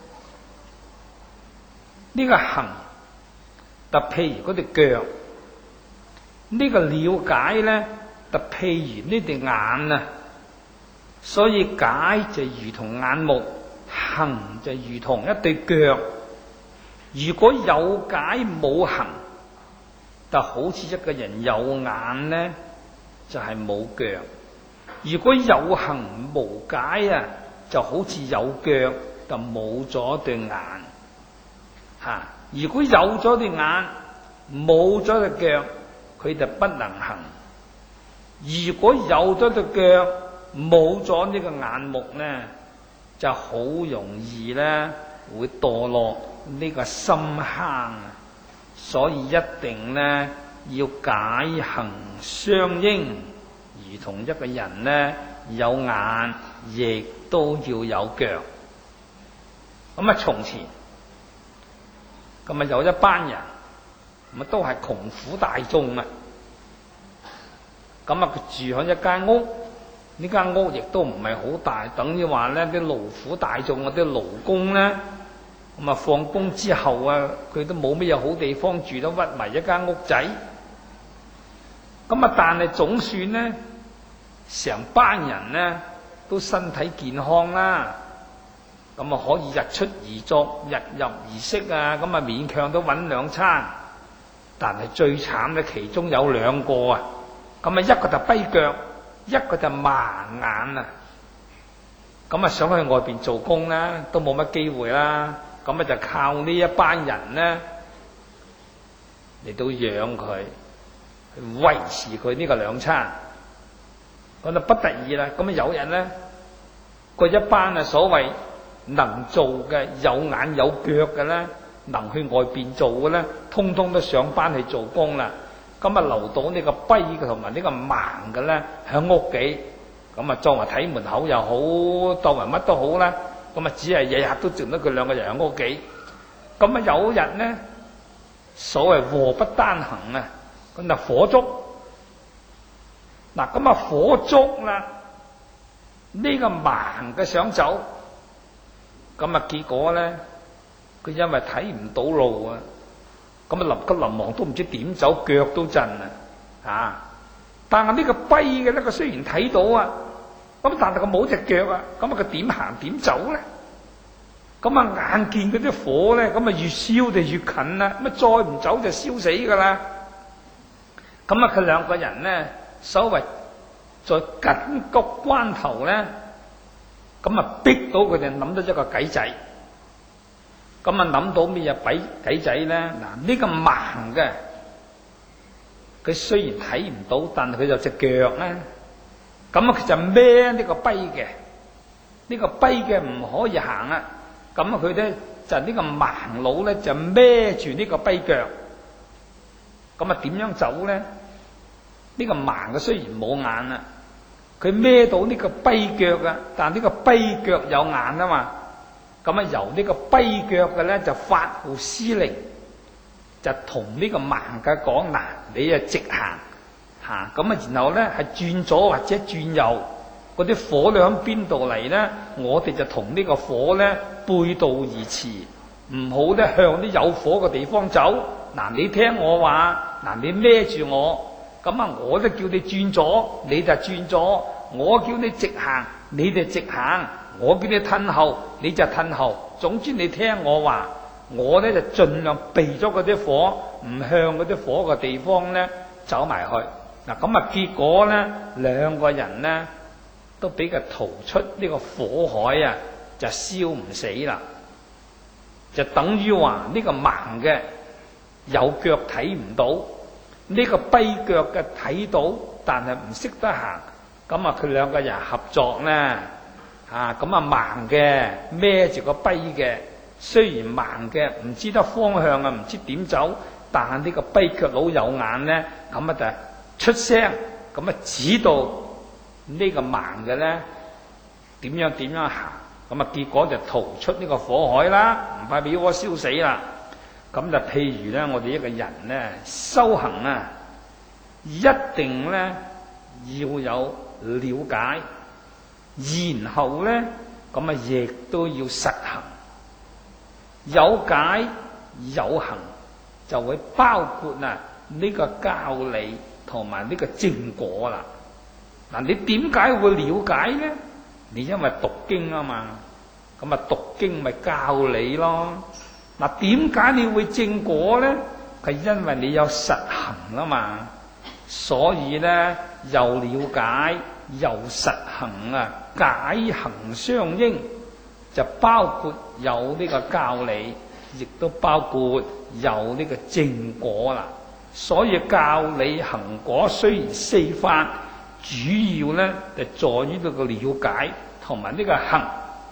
呢個行，特譬如嗰隻腳，呢個了解呢，特譬如呢對眼啊，所以解就如同眼目，行就如同一對腳。如果有解冇行，就好似一個人有眼呢，就係冇腳；如果有行無解啊，就好似有腳就冇咗對眼。吓、啊，如果有咗對眼，冇咗對腳，佢就不能行；如果有咗對腳，冇咗呢個眼目呢，就好容易呢會墮落呢個深坑。所以一定呢要解行相應，如同一個人呢有眼，亦都要有腳。咁啊，從前咁啊有一班人，咁啊都係窮苦大眾啊。咁啊佢住喺一間屋，呢間屋亦都唔係好大，等於話呢啲勞苦大眾嗰啲勞工呢，咁啊放工之後啊，佢都冇咩嘢好地方住，都屈埋一間屋仔。咁啊，但係總算呢，成班人呢都身體健康啦，咁啊可以日出而作，日入而息啊，咁啊勉強都搵兩餐。但係最慘咧，其中有兩個啊，咁啊一個就跛腳，一個就盲眼啊。咁啊想去外邊做工啦，都冇乜機會啦。咁啊就靠呢一班人呢嚟到養佢，維持佢呢個兩餐。咁就不得已啦。咁啊有人呢，嗰一班啊所謂能做嘅有眼有腳嘅咧，能去外邊做嘅咧，通通都上班去做工啦。咁啊留到呢個跛嘅同埋呢個盲嘅咧喺屋企，咁啊作為睇門口又好，當為乜都好啦。咁啊只係日日都剩得佢兩個人喺屋企。咁啊有日呢，所謂禍不單行啊，咁就火燭。嗱咁啊火燭啦，呢個盲嘅想走，咁啊結果咧，佢因為睇唔到路啊，咁啊臨急臨忙都唔知點走，腳都震啊！啊！但係呢個跛嘅咧，佢雖然睇到啊，咁但係佢冇隻腳啊，咁啊佢點行點走咧？咁啊眼見嗰啲火咧，咁啊越燒就越近啦，咁啊再唔走就燒死噶啦！咁啊佢兩個人咧，所謂在緊急關頭咧，咁啊逼到佢哋諗到一個計仔。咁啊諗到咩嘢計計仔咧？嗱，呢個盲嘅，佢雖然睇唔到，但係佢有隻腳咧。 咁啊佢就孭呢個跛嘅，呢個跛嘅唔可以行啊，咁啊佢咧就呢個盲佬咧就孭住呢個跛腳，咁啊點樣走咧？呢個盲嘅雖然冇眼啊，佢孭到呢個跛腳啊，但呢個跛腳有眼啊嘛，咁啊由呢個跛腳嘅咧就發號施令，就同呢個盲嘅講嗱，你啊直行吓，咁啊然後咧係轉左或者轉右，嗰啲火咧響邊度嚟咧？我哋就同呢個火咧背道而馳，唔好咧向啲有火嘅地方走。嗱，你聽我話，嗱你孭住我。咁啊！我都叫你轉左，你就轉左；我叫你直行，你就直行；我叫你褪後，你就褪後。總之你聽我話，我咧就盡量避咗嗰啲火，唔向嗰啲火嘅地方咧走埋去。嗱，咁啊，結果咧兩個人咧都俾佢逃出呢個火海啊，就燒唔死啦。就等於話呢個盲嘅有腳睇唔到。呢個跛腳嘅睇到，但係唔識得行，咁啊佢兩個人合作咧，啊咁啊盲嘅孭住個跛嘅，雖然盲嘅唔知得方向啊，唔知點走，但係呢個跛腳佬有眼咧，咁啊就出聲，咁啊指導呢個盲嘅咧點樣點樣行，咁啊結果就逃出呢個火海啦，唔怕俾火燒死啦。咁就譬如咧，我哋一個人咧修行啊，一定咧要有了解，然後咧咁啊亦都要實行。有解有行，就會包括啊呢個教理同埋呢個正果啦。嗱，你點解會了解咧？你因為讀經啊嘛，咁啊讀經咪教理咯。嗱，點解你會正果咧？係因為你有實行啦嘛，所以咧又了解又實行啊，解行相應，就包括有呢個教理，亦都包括有呢個正果啦。所以教理行果雖然四法，主要咧就在於呢個了解同埋呢個行，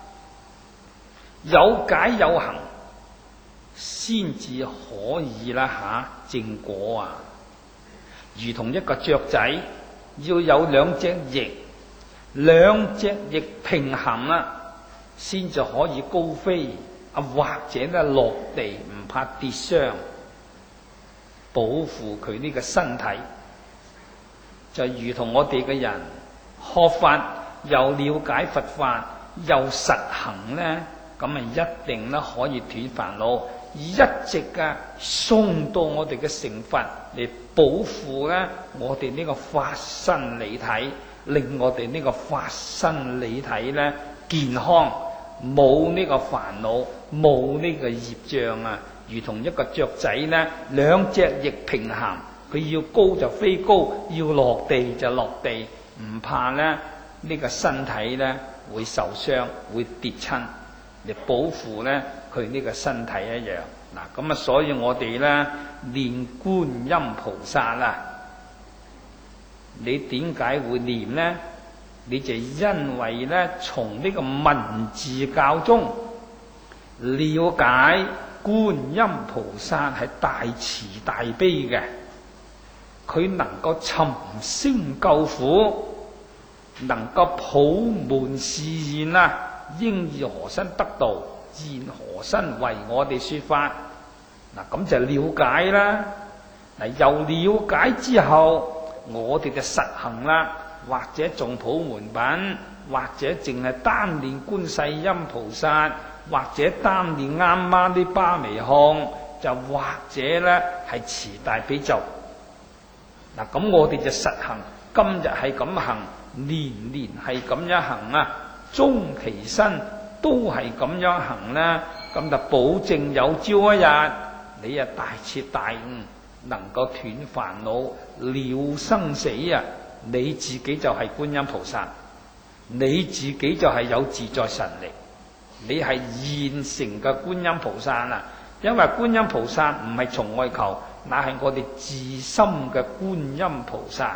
有解有行。先至可以啦吓，正果啊！如同一個雀仔要有兩隻翼，兩隻翼平衡啦，先至可以高飛啊，或者咧落地唔怕跌傷，保護佢呢個身體。就如同我哋嘅人學法又了解佛法又實行咧，咁啊一定咧可以斷煩惱。一直啊送到我哋嘅成佛嚟保護咧，我哋呢個法身理體，令我哋呢個法身理體咧健康，冇呢個煩惱，冇呢個業障啊！如同一個雀仔咧，兩隻翼平衡，佢要高就飛高，要落地就落地，唔怕咧呢個身體咧會受傷，會跌親。嚟保護咧佢呢個身體一樣。嗱，咁啊，所以我哋咧念觀音菩薩啊，你點解會念咧？你就因為咧從呢個文字教中了解觀音菩薩係大慈大悲嘅，佢能夠尋聲救苦，能夠普門示現啊！應以何身得道，現何身為我哋說法？嗱，咁就了解啦。嗱，又了解之後，我哋就實行啦，或者誦普門品，或者淨係單念觀世音菩薩，或者單念啱啱啲巴彌漢，就或者咧係持大悲咒。嗱，咁我哋就實行，今日係咁行，年年係咁樣行啊！終其身都係咁樣行啦，咁就保證有朝一日你啊大徹大悟，能夠斷煩惱、了生死啊！你自己就係觀音菩薩，你自己就係有自在神力，你係現成嘅觀音菩薩啊！因為觀音菩薩唔係從外求，乃係我哋自心嘅觀音菩薩。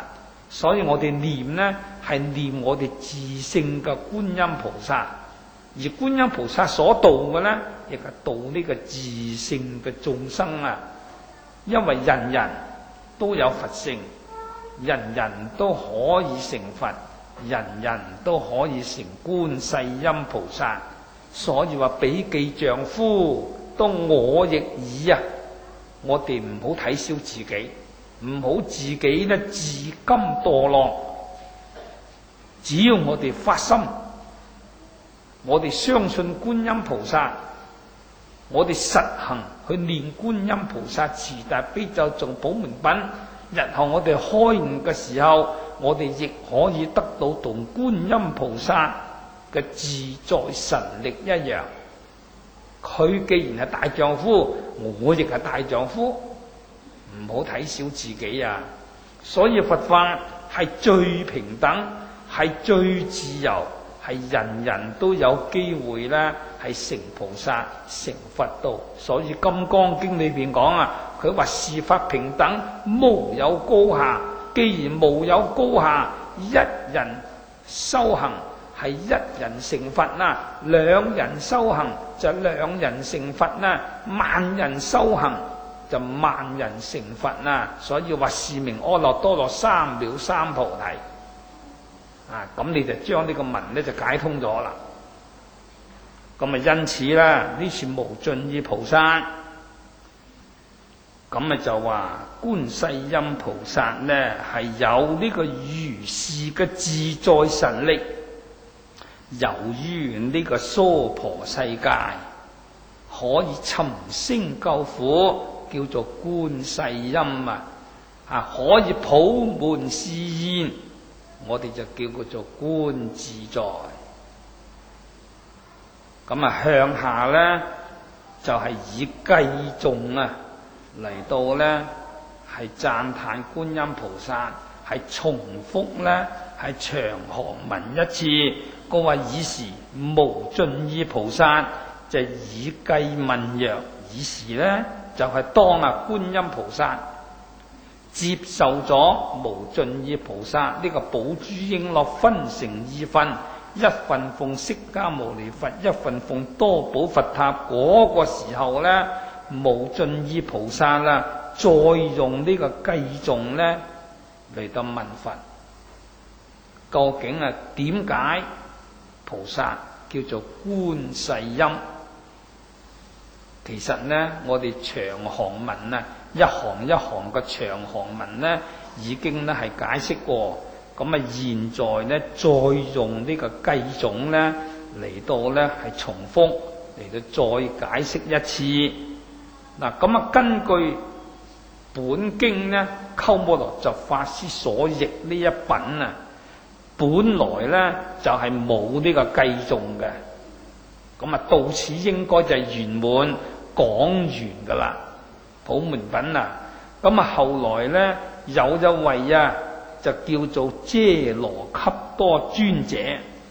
所以我哋念呢係念我哋自性嘅觀音菩薩，而觀音菩薩所度嘅呢，亦係度呢個自性嘅眾生啊。因為人人都有佛性，人人都可以成佛，人人都可以成觀世音菩薩，所以話比記丈夫都我亦爾啊！我哋唔好睇小自己，唔好自己呢自甘墮落。只要我哋發心，我哋相信觀音菩薩，我哋實行去念觀音菩薩持大悲咒頌普門品，日後我哋開悟嘅時候，我哋亦可以得到同觀音菩薩嘅自在神力一樣。佢既然係大丈夫，我亦係大丈夫，唔好睇小自己啊！所以佛法係最平等，係最自由，係人人都有機會咧，係成菩薩、成佛道。所以《金剛經》裏邊講啊，佢話是法平等，無有高下。既然無有高下，一人修行係一人成佛啦，兩人修行就兩人成佛啦，萬人修行就萬人成佛啦。所以話是名阿耨多羅三藐三菩提。啊，咁你就將呢個文咧就解通咗啦。咁啊，因此啦，呢次無盡意菩薩，咁啊就話觀世音菩薩咧係有呢個如是嘅自在神力，由於呢個娑婆世界可以尋聲救苦，叫做觀世音啊，啊可以普門示現，我哋就叫佢做觀自在。咁啊向下咧就係、是、以偈頌啊嚟到咧係讚歎觀音菩薩，係重複咧係長行文一次。佢話以時無盡意菩薩就以偈問曰，以時咧就係、是、當啊觀音菩薩接受咗無盡意菩薩呢、這個寶珠瓔珞分成二份，一份奉釋迦牟尼佛，一份奉多寶佛塔。嗰、那個時候咧，無盡意菩薩啦，再用呢個偈頌咧嚟到問佛，究竟啊點解菩薩叫做觀世音？其實呢，我哋長行文啊，一行一行嘅長行文呢，已經呢係解釋過。咁啊，現在呢，再用呢個偈頌呢嚟到呢係重複嚟到再解釋一次。嗱，咁啊，根據本經呢，鳩摩羅什法師所譯呢一品啊，本來呢就係冇呢個偈頌嘅。咁啊，到此應該就係圓滿講完噶啦，普門品啊。咁啊，後來呢，有一位啊，就叫做遮羅笈多尊者。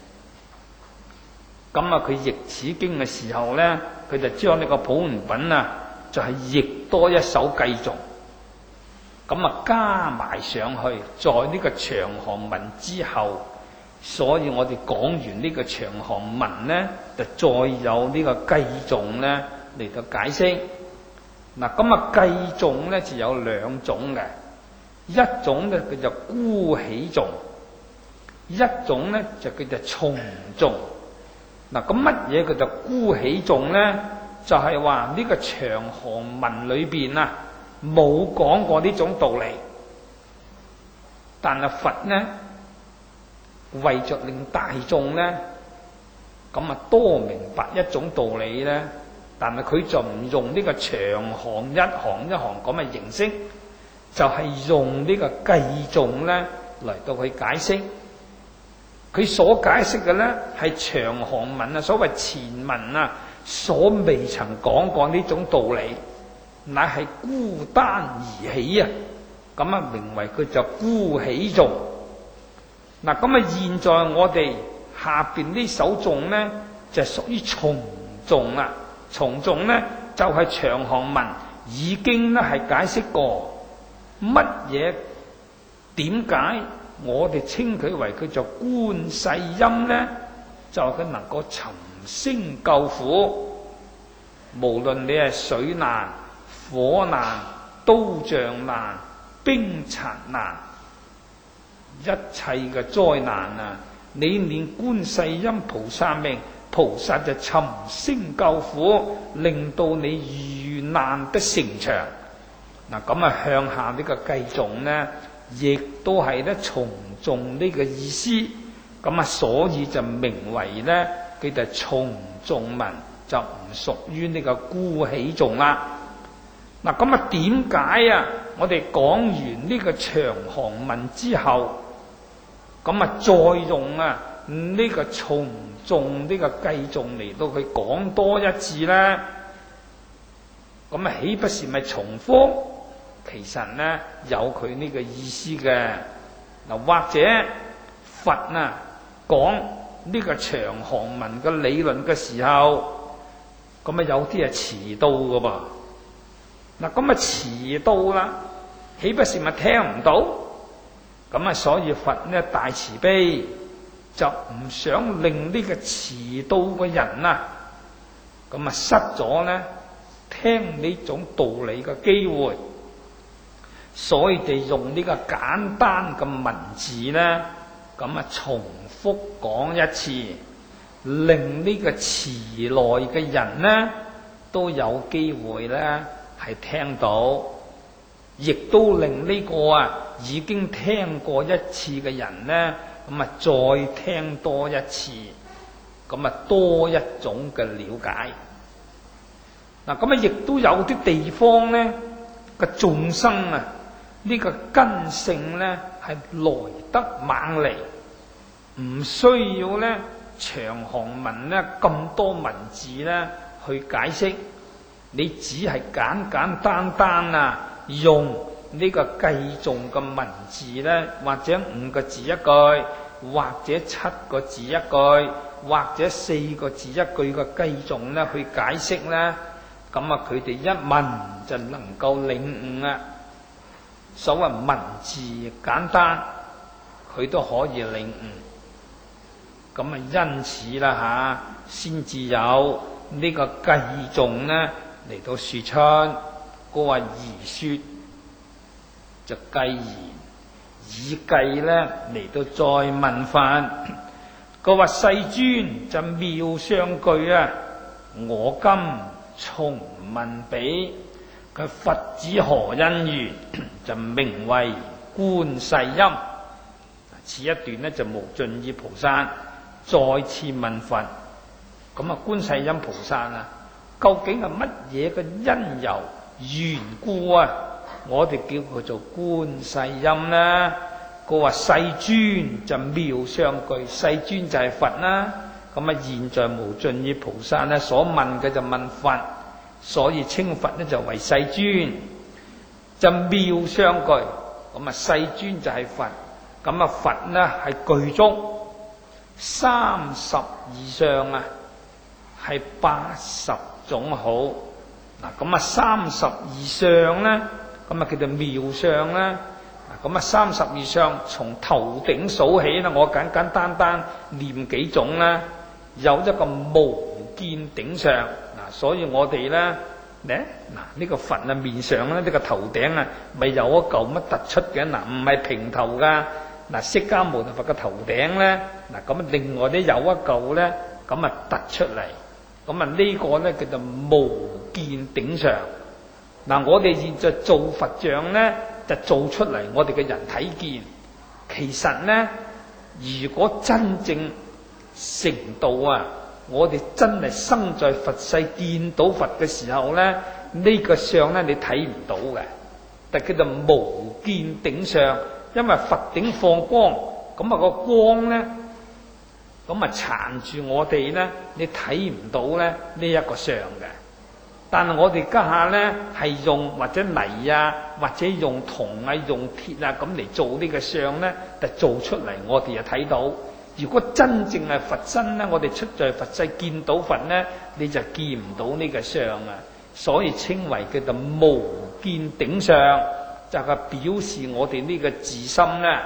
咁啊，佢譯此經嘅時候呢，佢就將呢個普門品啊，就係、是、譯多一首偈頌。咁啊，加埋上去，在呢個長行文之後，所以我哋講完呢個長行文呢，就再有呢個偈頌呢嚟到解釋。嗱，咁啊偈頌呢就有兩種嘅，一種呢叫做孤起頌，一種呢就叫做從頌。嗱，咁乜嘢叫做孤起頌呢？就係話呢個長行文裏邊啊，冇講過呢種道理，但係佛呢為着令大眾呢咁啊多明白一種道理呢，但係佢就唔用呢個長行一行一行咁嘅形式，就係、是、用呢個偈頌呢嚟到去解釋。佢所解釋嘅呢係長行文啊，所謂前文啊，所未曾講過呢種道理，乃係孤單而起啊，咁啊名為佢就孤起頌。嗱，咁啊現在我哋下邊呢首頌呢就屬於從頌啦。從頌呢就係、是、長行文已經呢係解釋過乜嘢，點解我哋稱佢為佢做觀世音呢，就係佢能夠尋聲救苦。無論你係水難、火難、刀杖難、冰賊難，一切嘅災難啊，你念觀世音菩薩名，菩薩就尋聲救苦，令到你遇難得成祥。嗱，咁啊向下呢個計頌呢，亦都係咧從頌呢個意思。咁啊，所以就名為咧，佢就從頌文，就唔屬於呢個孤起頌啦。嗱，咁啊點解啊？我哋講完呢個長行文之後，咁啊再用啊呢個從頌呢個計頌嚟到去講多一次咧？咁啊豈不是咪重複？其實呢有佢呢個意思嘅。嗱，或者佛啊講呢個長行文嘅理論嘅時候，咁啊有啲係遲到㗎噃。嗱，咁啊遲到啦，豈不是咪聽唔到？咁啊，所以佛呢大慈悲，就唔想令呢個遲到嘅人啊，咁啊失咗呢聽呢種道理嘅機會，所以就用呢個簡單嘅文字呢，咁啊重複講一次，令呢個遲來嘅人呢都有機會呢係聽到，亦都令呢個啊已經聽過一次嘅人呢，咁啊再聽多一次，咁啊多一種嘅了解。嗱，咁啊亦都有啲地方呢個眾生啊，呢個根性呢係來得猛嚟，唔需要呢長行文呢咁多文字呢去解釋，你只係簡簡單單啊用呢個計頌嘅文字呢，或者五個字一句，或者七個字一句，或者四個字一句嘅計頌呢去解釋呢，咁啊佢哋一問就能夠領悟啊。所謂文字簡單，佢都可以領悟。咁啊因此啦吓，先至有呢個計頌呢嚟到說出，佢話宜說就計言，以計呢嚟到再問法。佢話世尊就妙相句啊，我今重問彼，佢佛子何因緣，就名為觀世音。此一段呢就無盡意菩薩再次問佛，咁啊觀世音菩薩啊，究竟係乜嘢嘅因由緣故啊？我哋叫佢做觀世音啦。佢話世尊就妙相句，世尊就係佛啦。咁啊現在無盡意菩薩呢所問嘅就問佛，所以稱佛呢就為世尊，就妙相句。咁啊世尊就係佛，咁啊佛呢係具足三十以上啊，係八十種好。嗱，咁啊三十以上咧，咁啊叫做妙相啦。嗱，咁啊三十以上從頭頂數起啦，我簡簡單單念幾種啦。有一個無見頂上，嗱，所以我哋咧咧嗱呢個佛啊面上咧，呢個頭頂啊咪有一嚿乜突出嘅，嗱唔係平頭噶。嗱釋迦牟尼佛嘅頭頂咧，嗱咁另外咧有一嚿咧咁啊突出嚟，咁啊呢個咧叫做無見頂上。嗱我哋現在做佛像咧就做出嚟，我哋嘅人睇見。其實咧，如果真正成道啊，我哋真係生在佛世見到佛嘅時候咧，呢個相咧你睇唔到嘅，但叫做無見頂上。因為佛頂放光，咁啊個光咧，咁啊纏住我哋咧，你睇唔到咧呢一個相嘅。但係我哋家下咧係用或者泥啊，或者用銅啊、用鐵啊咁嚟做呢個相咧，就做出嚟我哋就睇到。如果真正係佛身咧，我哋出在佛世見到佛咧，你就見唔到呢個相啊。所以稱為叫做無見頂上。就係表示我哋呢個自心咧，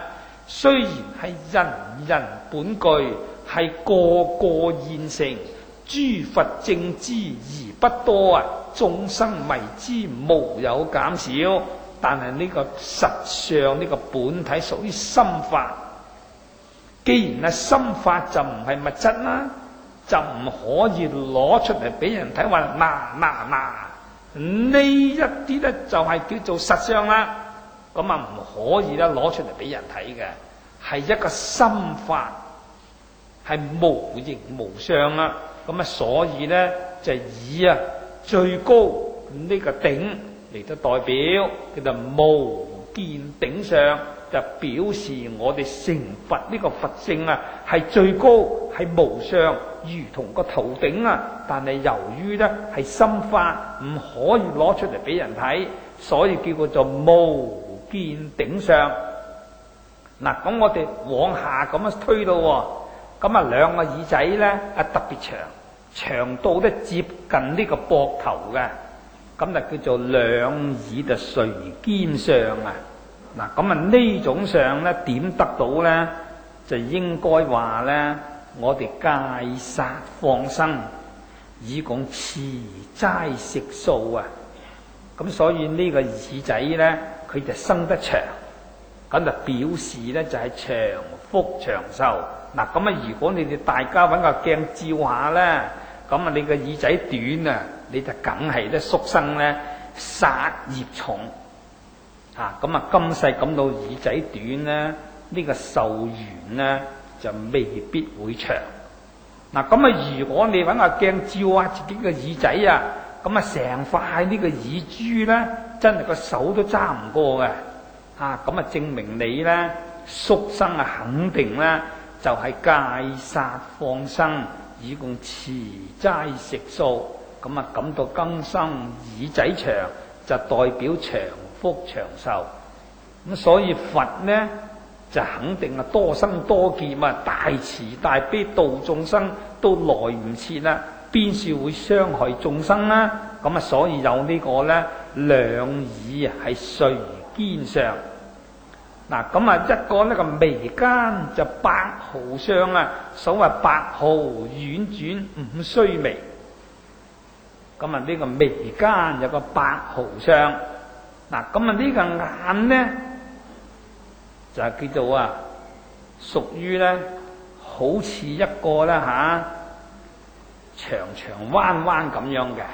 雖然係人人本具，係個個現成，諸佛正知而不多啊，眾生迷之無有減少。但係呢個實相呢個本體屬於心法，既然係心法就唔係物質啦，就唔可以攞出嚟俾人睇，話嗱嗱嗱呢一啲咧就係叫做實相啦。咁啊唔可以咧攞出嚟俾人睇嘅，係一個心法，係無形無相啦。咁啊所以咧就以啊最高呢個頂嚟到代表，叫做無見頂上，就表示我哋成佛呢個佛性啊係最高係無上，如同個頭頂啊。但係由於咧係心法，唔可以攞出嚟俾人睇，所以叫做無見頂上。嗱，咁我哋往下咁樣推到，咁啊兩個耳仔咧啊特別長，長到咧接近呢個膊頭嘅。咁就叫做兩耳就垂肩上啊！嗱，咁啊呢種相咧點得到咧？就應該話咧，我哋戒殺放生，以供持齋食素啊！咁所以呢個耳仔咧，佢就生得長，咁就表示咧就係長福長壽。嗱，咁啊如果你哋大家揾個鏡照下咧，咁啊你個耳仔短啊，你就梗係咧宿生咧殺業重啊！咁啊今世感到耳仔短咧，呢個壽元咧就未必會長。嗱，咁啊如果你揾個鏡照下自己個耳仔啊，咁啊成塊呢個耳珠咧，真係個手都揸唔過嘅啊！咁啊證明你咧宿生啊肯定咧就係戒殺放生，以供持齋食素。咁啊感到更生耳仔長，就代表長福長壽。咁所以佛呢就肯定啊多生多劫啊，大慈大悲度眾生都來唔切啦，邊處會傷害眾生啦？咁啊所以有呢個咧兩耳啊係垂肩上。嗱，咁啊一個呢個眉間就百毫相啊，所謂百毫婉轉五須眉。咁啊呢個眉間有個百毫相。嗱，咁啊呢個眼咧就係叫做啊屬於咧好似一個咧吓長長彎彎咁樣嘅，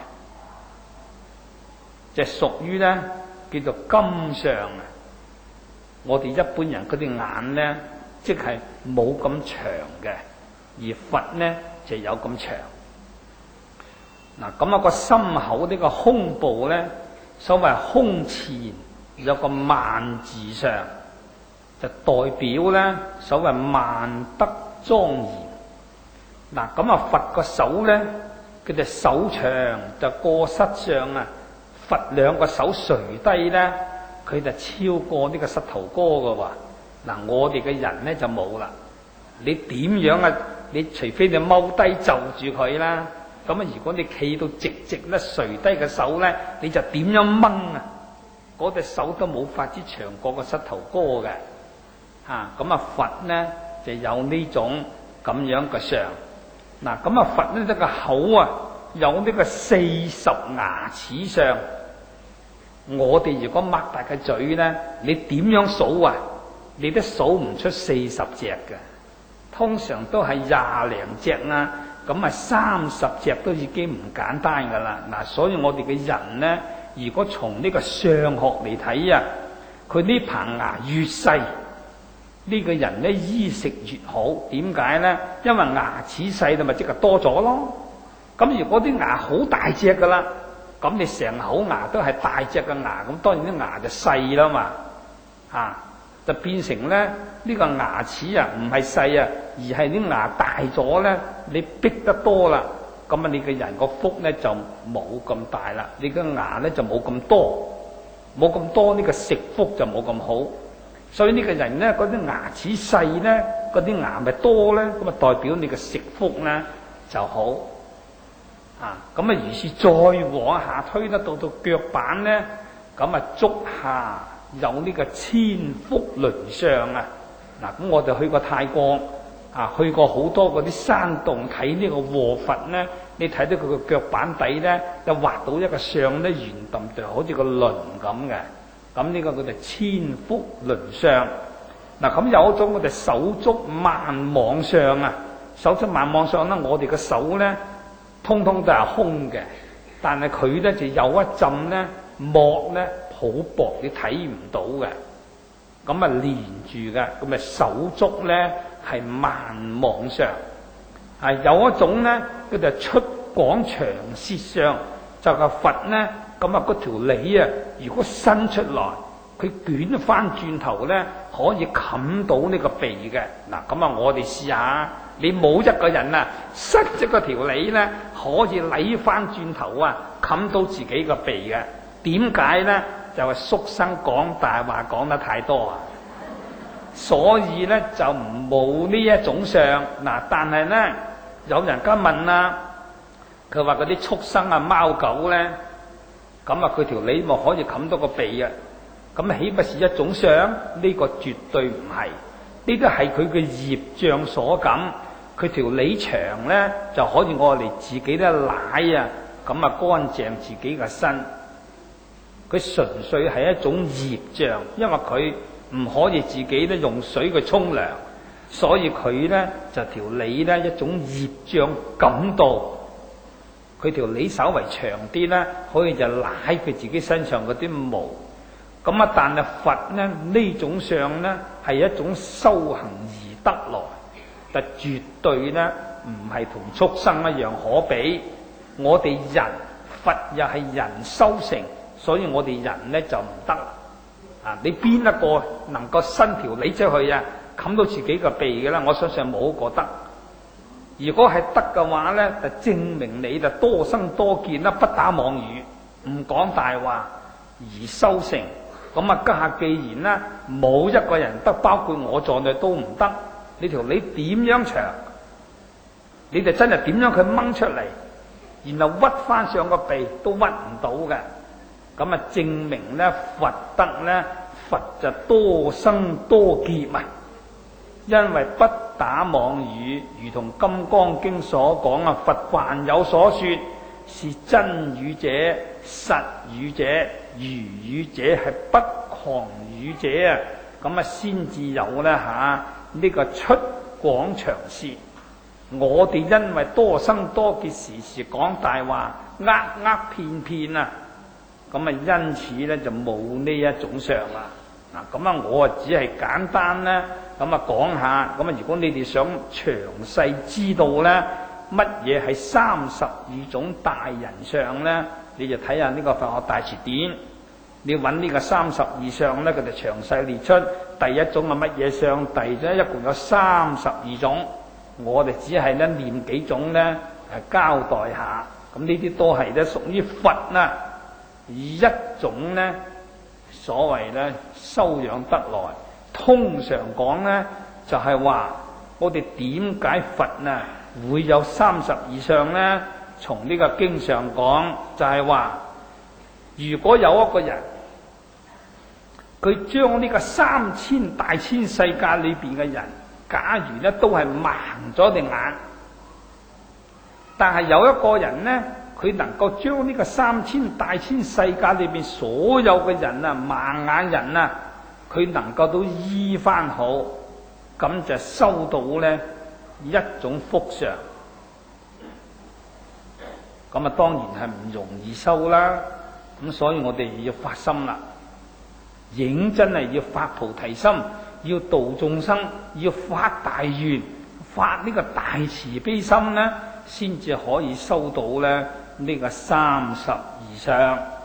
就屬於咧叫做金相啊。我哋一般人嗰啲眼咧，即係冇咁長嘅，而佛咧就有咁長。嗱，咁啊個心口呢個胸部咧，所謂胸前有個萬字上，就代表咧所謂萬德莊嚴。嗱，咁啊佛個手咧，佢隻手長就過膝上啊，佛兩個手垂低咧，佢就超過呢個膝頭哥嘅喎。嗱，我哋嘅人咧就冇啦。你點樣啊？你除非你踎低就住佢啦。咁啊，如果你企到直直咧垂低嘅手咧，你就點樣掹啊？嗰隻手都冇法子長過個膝頭哥嘅。嚇，咁啊佛咧就有呢種咁樣嘅相。嗱，咁啊佛呢得個口啊有呢個四十牙齒相。我哋如果擘大個嘴咧，你點樣數啊？你都數唔出四十隻嘅，通常都係廿零隻啦。咁啊三十隻都已經唔簡單噶啦。嗱，所以我哋嘅人咧，如果從呢個相學嚟睇啊，佢呢棚牙越細，呢個人咧衣食越好。點解咧？因為牙齒細，咪即係多咗咯。咁如果啲牙好大隻噶啦，咁你成口牙都係大隻嘅牙，咁當然啲牙就細啦嘛，啊，就變成咧呢個牙齒啊唔係細啊，而係啲牙大咗咧，你逼得多啦，咁啊你嘅人個福咧就冇咁大啦，你嘅牙咧就冇咁多，冇咁多呢個食福就冇咁好，所以呢個人咧嗰啲牙齒細咧，嗰啲牙咪多咧，咁啊代表你嘅食福咧就好。啊，咁啊，於是再往下推得到到腳板咧，咁啊足下有呢個千福輪相啊， 嗱，咁我哋去過泰國啊，去過好多嗰啲山洞睇呢個卧佛咧，你睇到佢個腳板底咧，就畫到一個相咧，圓揼揼，好似個輪咁嘅。咁呢個叫做千福輪相。嗱，咁有一種我哋手足萬妄相啊，手足萬妄相咧，我哋嘅手咧，通通都係空嘅，但係佢咧就有一陣咧膜咧好薄，你睇唔到嘅。咁啊連住嘅，咁啊手足咧係萬妄相。係有一種咧，佢就出廣長舌相，就係佛咧。咁啊嗰條脷啊，如果伸出來，佢捲翻轉頭咧，可以冚到呢個鼻嘅。嗱，咁啊我哋試下，你冇一個人啊，塞咗個條脷咧，可以舐翻轉頭啊，冚到自己個鼻嘅。點解咧？就係畜生講大話講得太多啊，所以咧就冇呢一種相。嗱，但係咧有人家問啊，佢話嗰啲畜生啊貓狗咧，咁啊佢條脷咪可以冚到個鼻啊？咁豈不是一種相？呢個絕對唔係，呢啲係佢嘅業障所感。佢條脷長咧就可以我嚟自己咧舐啊，咁啊乾淨自己嘅身。佢純粹係一種業障，因為佢唔可以自己咧用水去沖涼，所以佢咧就條脷咧一種業障感到，佢條脷稍為長啲咧，可以就舐佢自己身上嗰啲毛。咁啊，但係佛咧呢種相咧係一種修行而得來，但絕對咧唔係同畜生一樣可比。我哋人佛又係人修成。所以我哋人咧就唔得啦，啊！你邊一個能夠伸條脷出去啊，冚到自己個鼻嘅啦？我相信冇一個得。如果係得嘅話咧，就證明你就多生多見啦，不打妄語，唔講大話而修成。咁啊，家下既然啦，冇一個人得，包括我在內都唔得。你條脷點樣長，你就真係點樣佢掹出嚟，然後屈翻上個鼻都屈唔到嘅。咁啊，證明咧佛得咧，佛就多生多劫啊！因為不打妄語，如同《金剛經》所講啊，佛凡有所說，是真語者、實語者、如語者，係不誑語者啊！咁啊，先至有咧吓呢個出廣長舌。我哋因為多生多劫，時時講大話，呃呃騙騙啊！咁啊，因此咧就冇呢一種相啦。嗱，咁啊，我啊只係簡單咧，咁啊講下。咁啊，如果你哋想詳細知道咧，乜嘢係三十二種大人相咧，你就睇下呢個佛學大辭典。你揾呢個三十二相咧，佢就詳細列出第一種係乜嘢相，第二種一共有三十二種。我哋只係咧念幾種咧，係交代下。咁呢啲都係咧屬於佛啦。一種咧，所謂咧修養得來，通常講咧就係話，我哋點解佛啊會有三十二相咧？從呢個經上講，就係話，如果有一個人，佢將呢個三千大千世界裏邊嘅人，假如咧都係盲咗隻眼，但係有一個人咧，佢能夠將呢個三千大千世界裏邊所有嘅人啊，盲眼人啊，佢能夠都醫翻好，咁就收到咧一種福相。咁啊，當然係唔容易收啦。咁所以我哋要發心啦，認真係要發菩提心，要度眾生，要發大願，發呢個大慈悲心咧，先至可以收到咧呢個三十二相。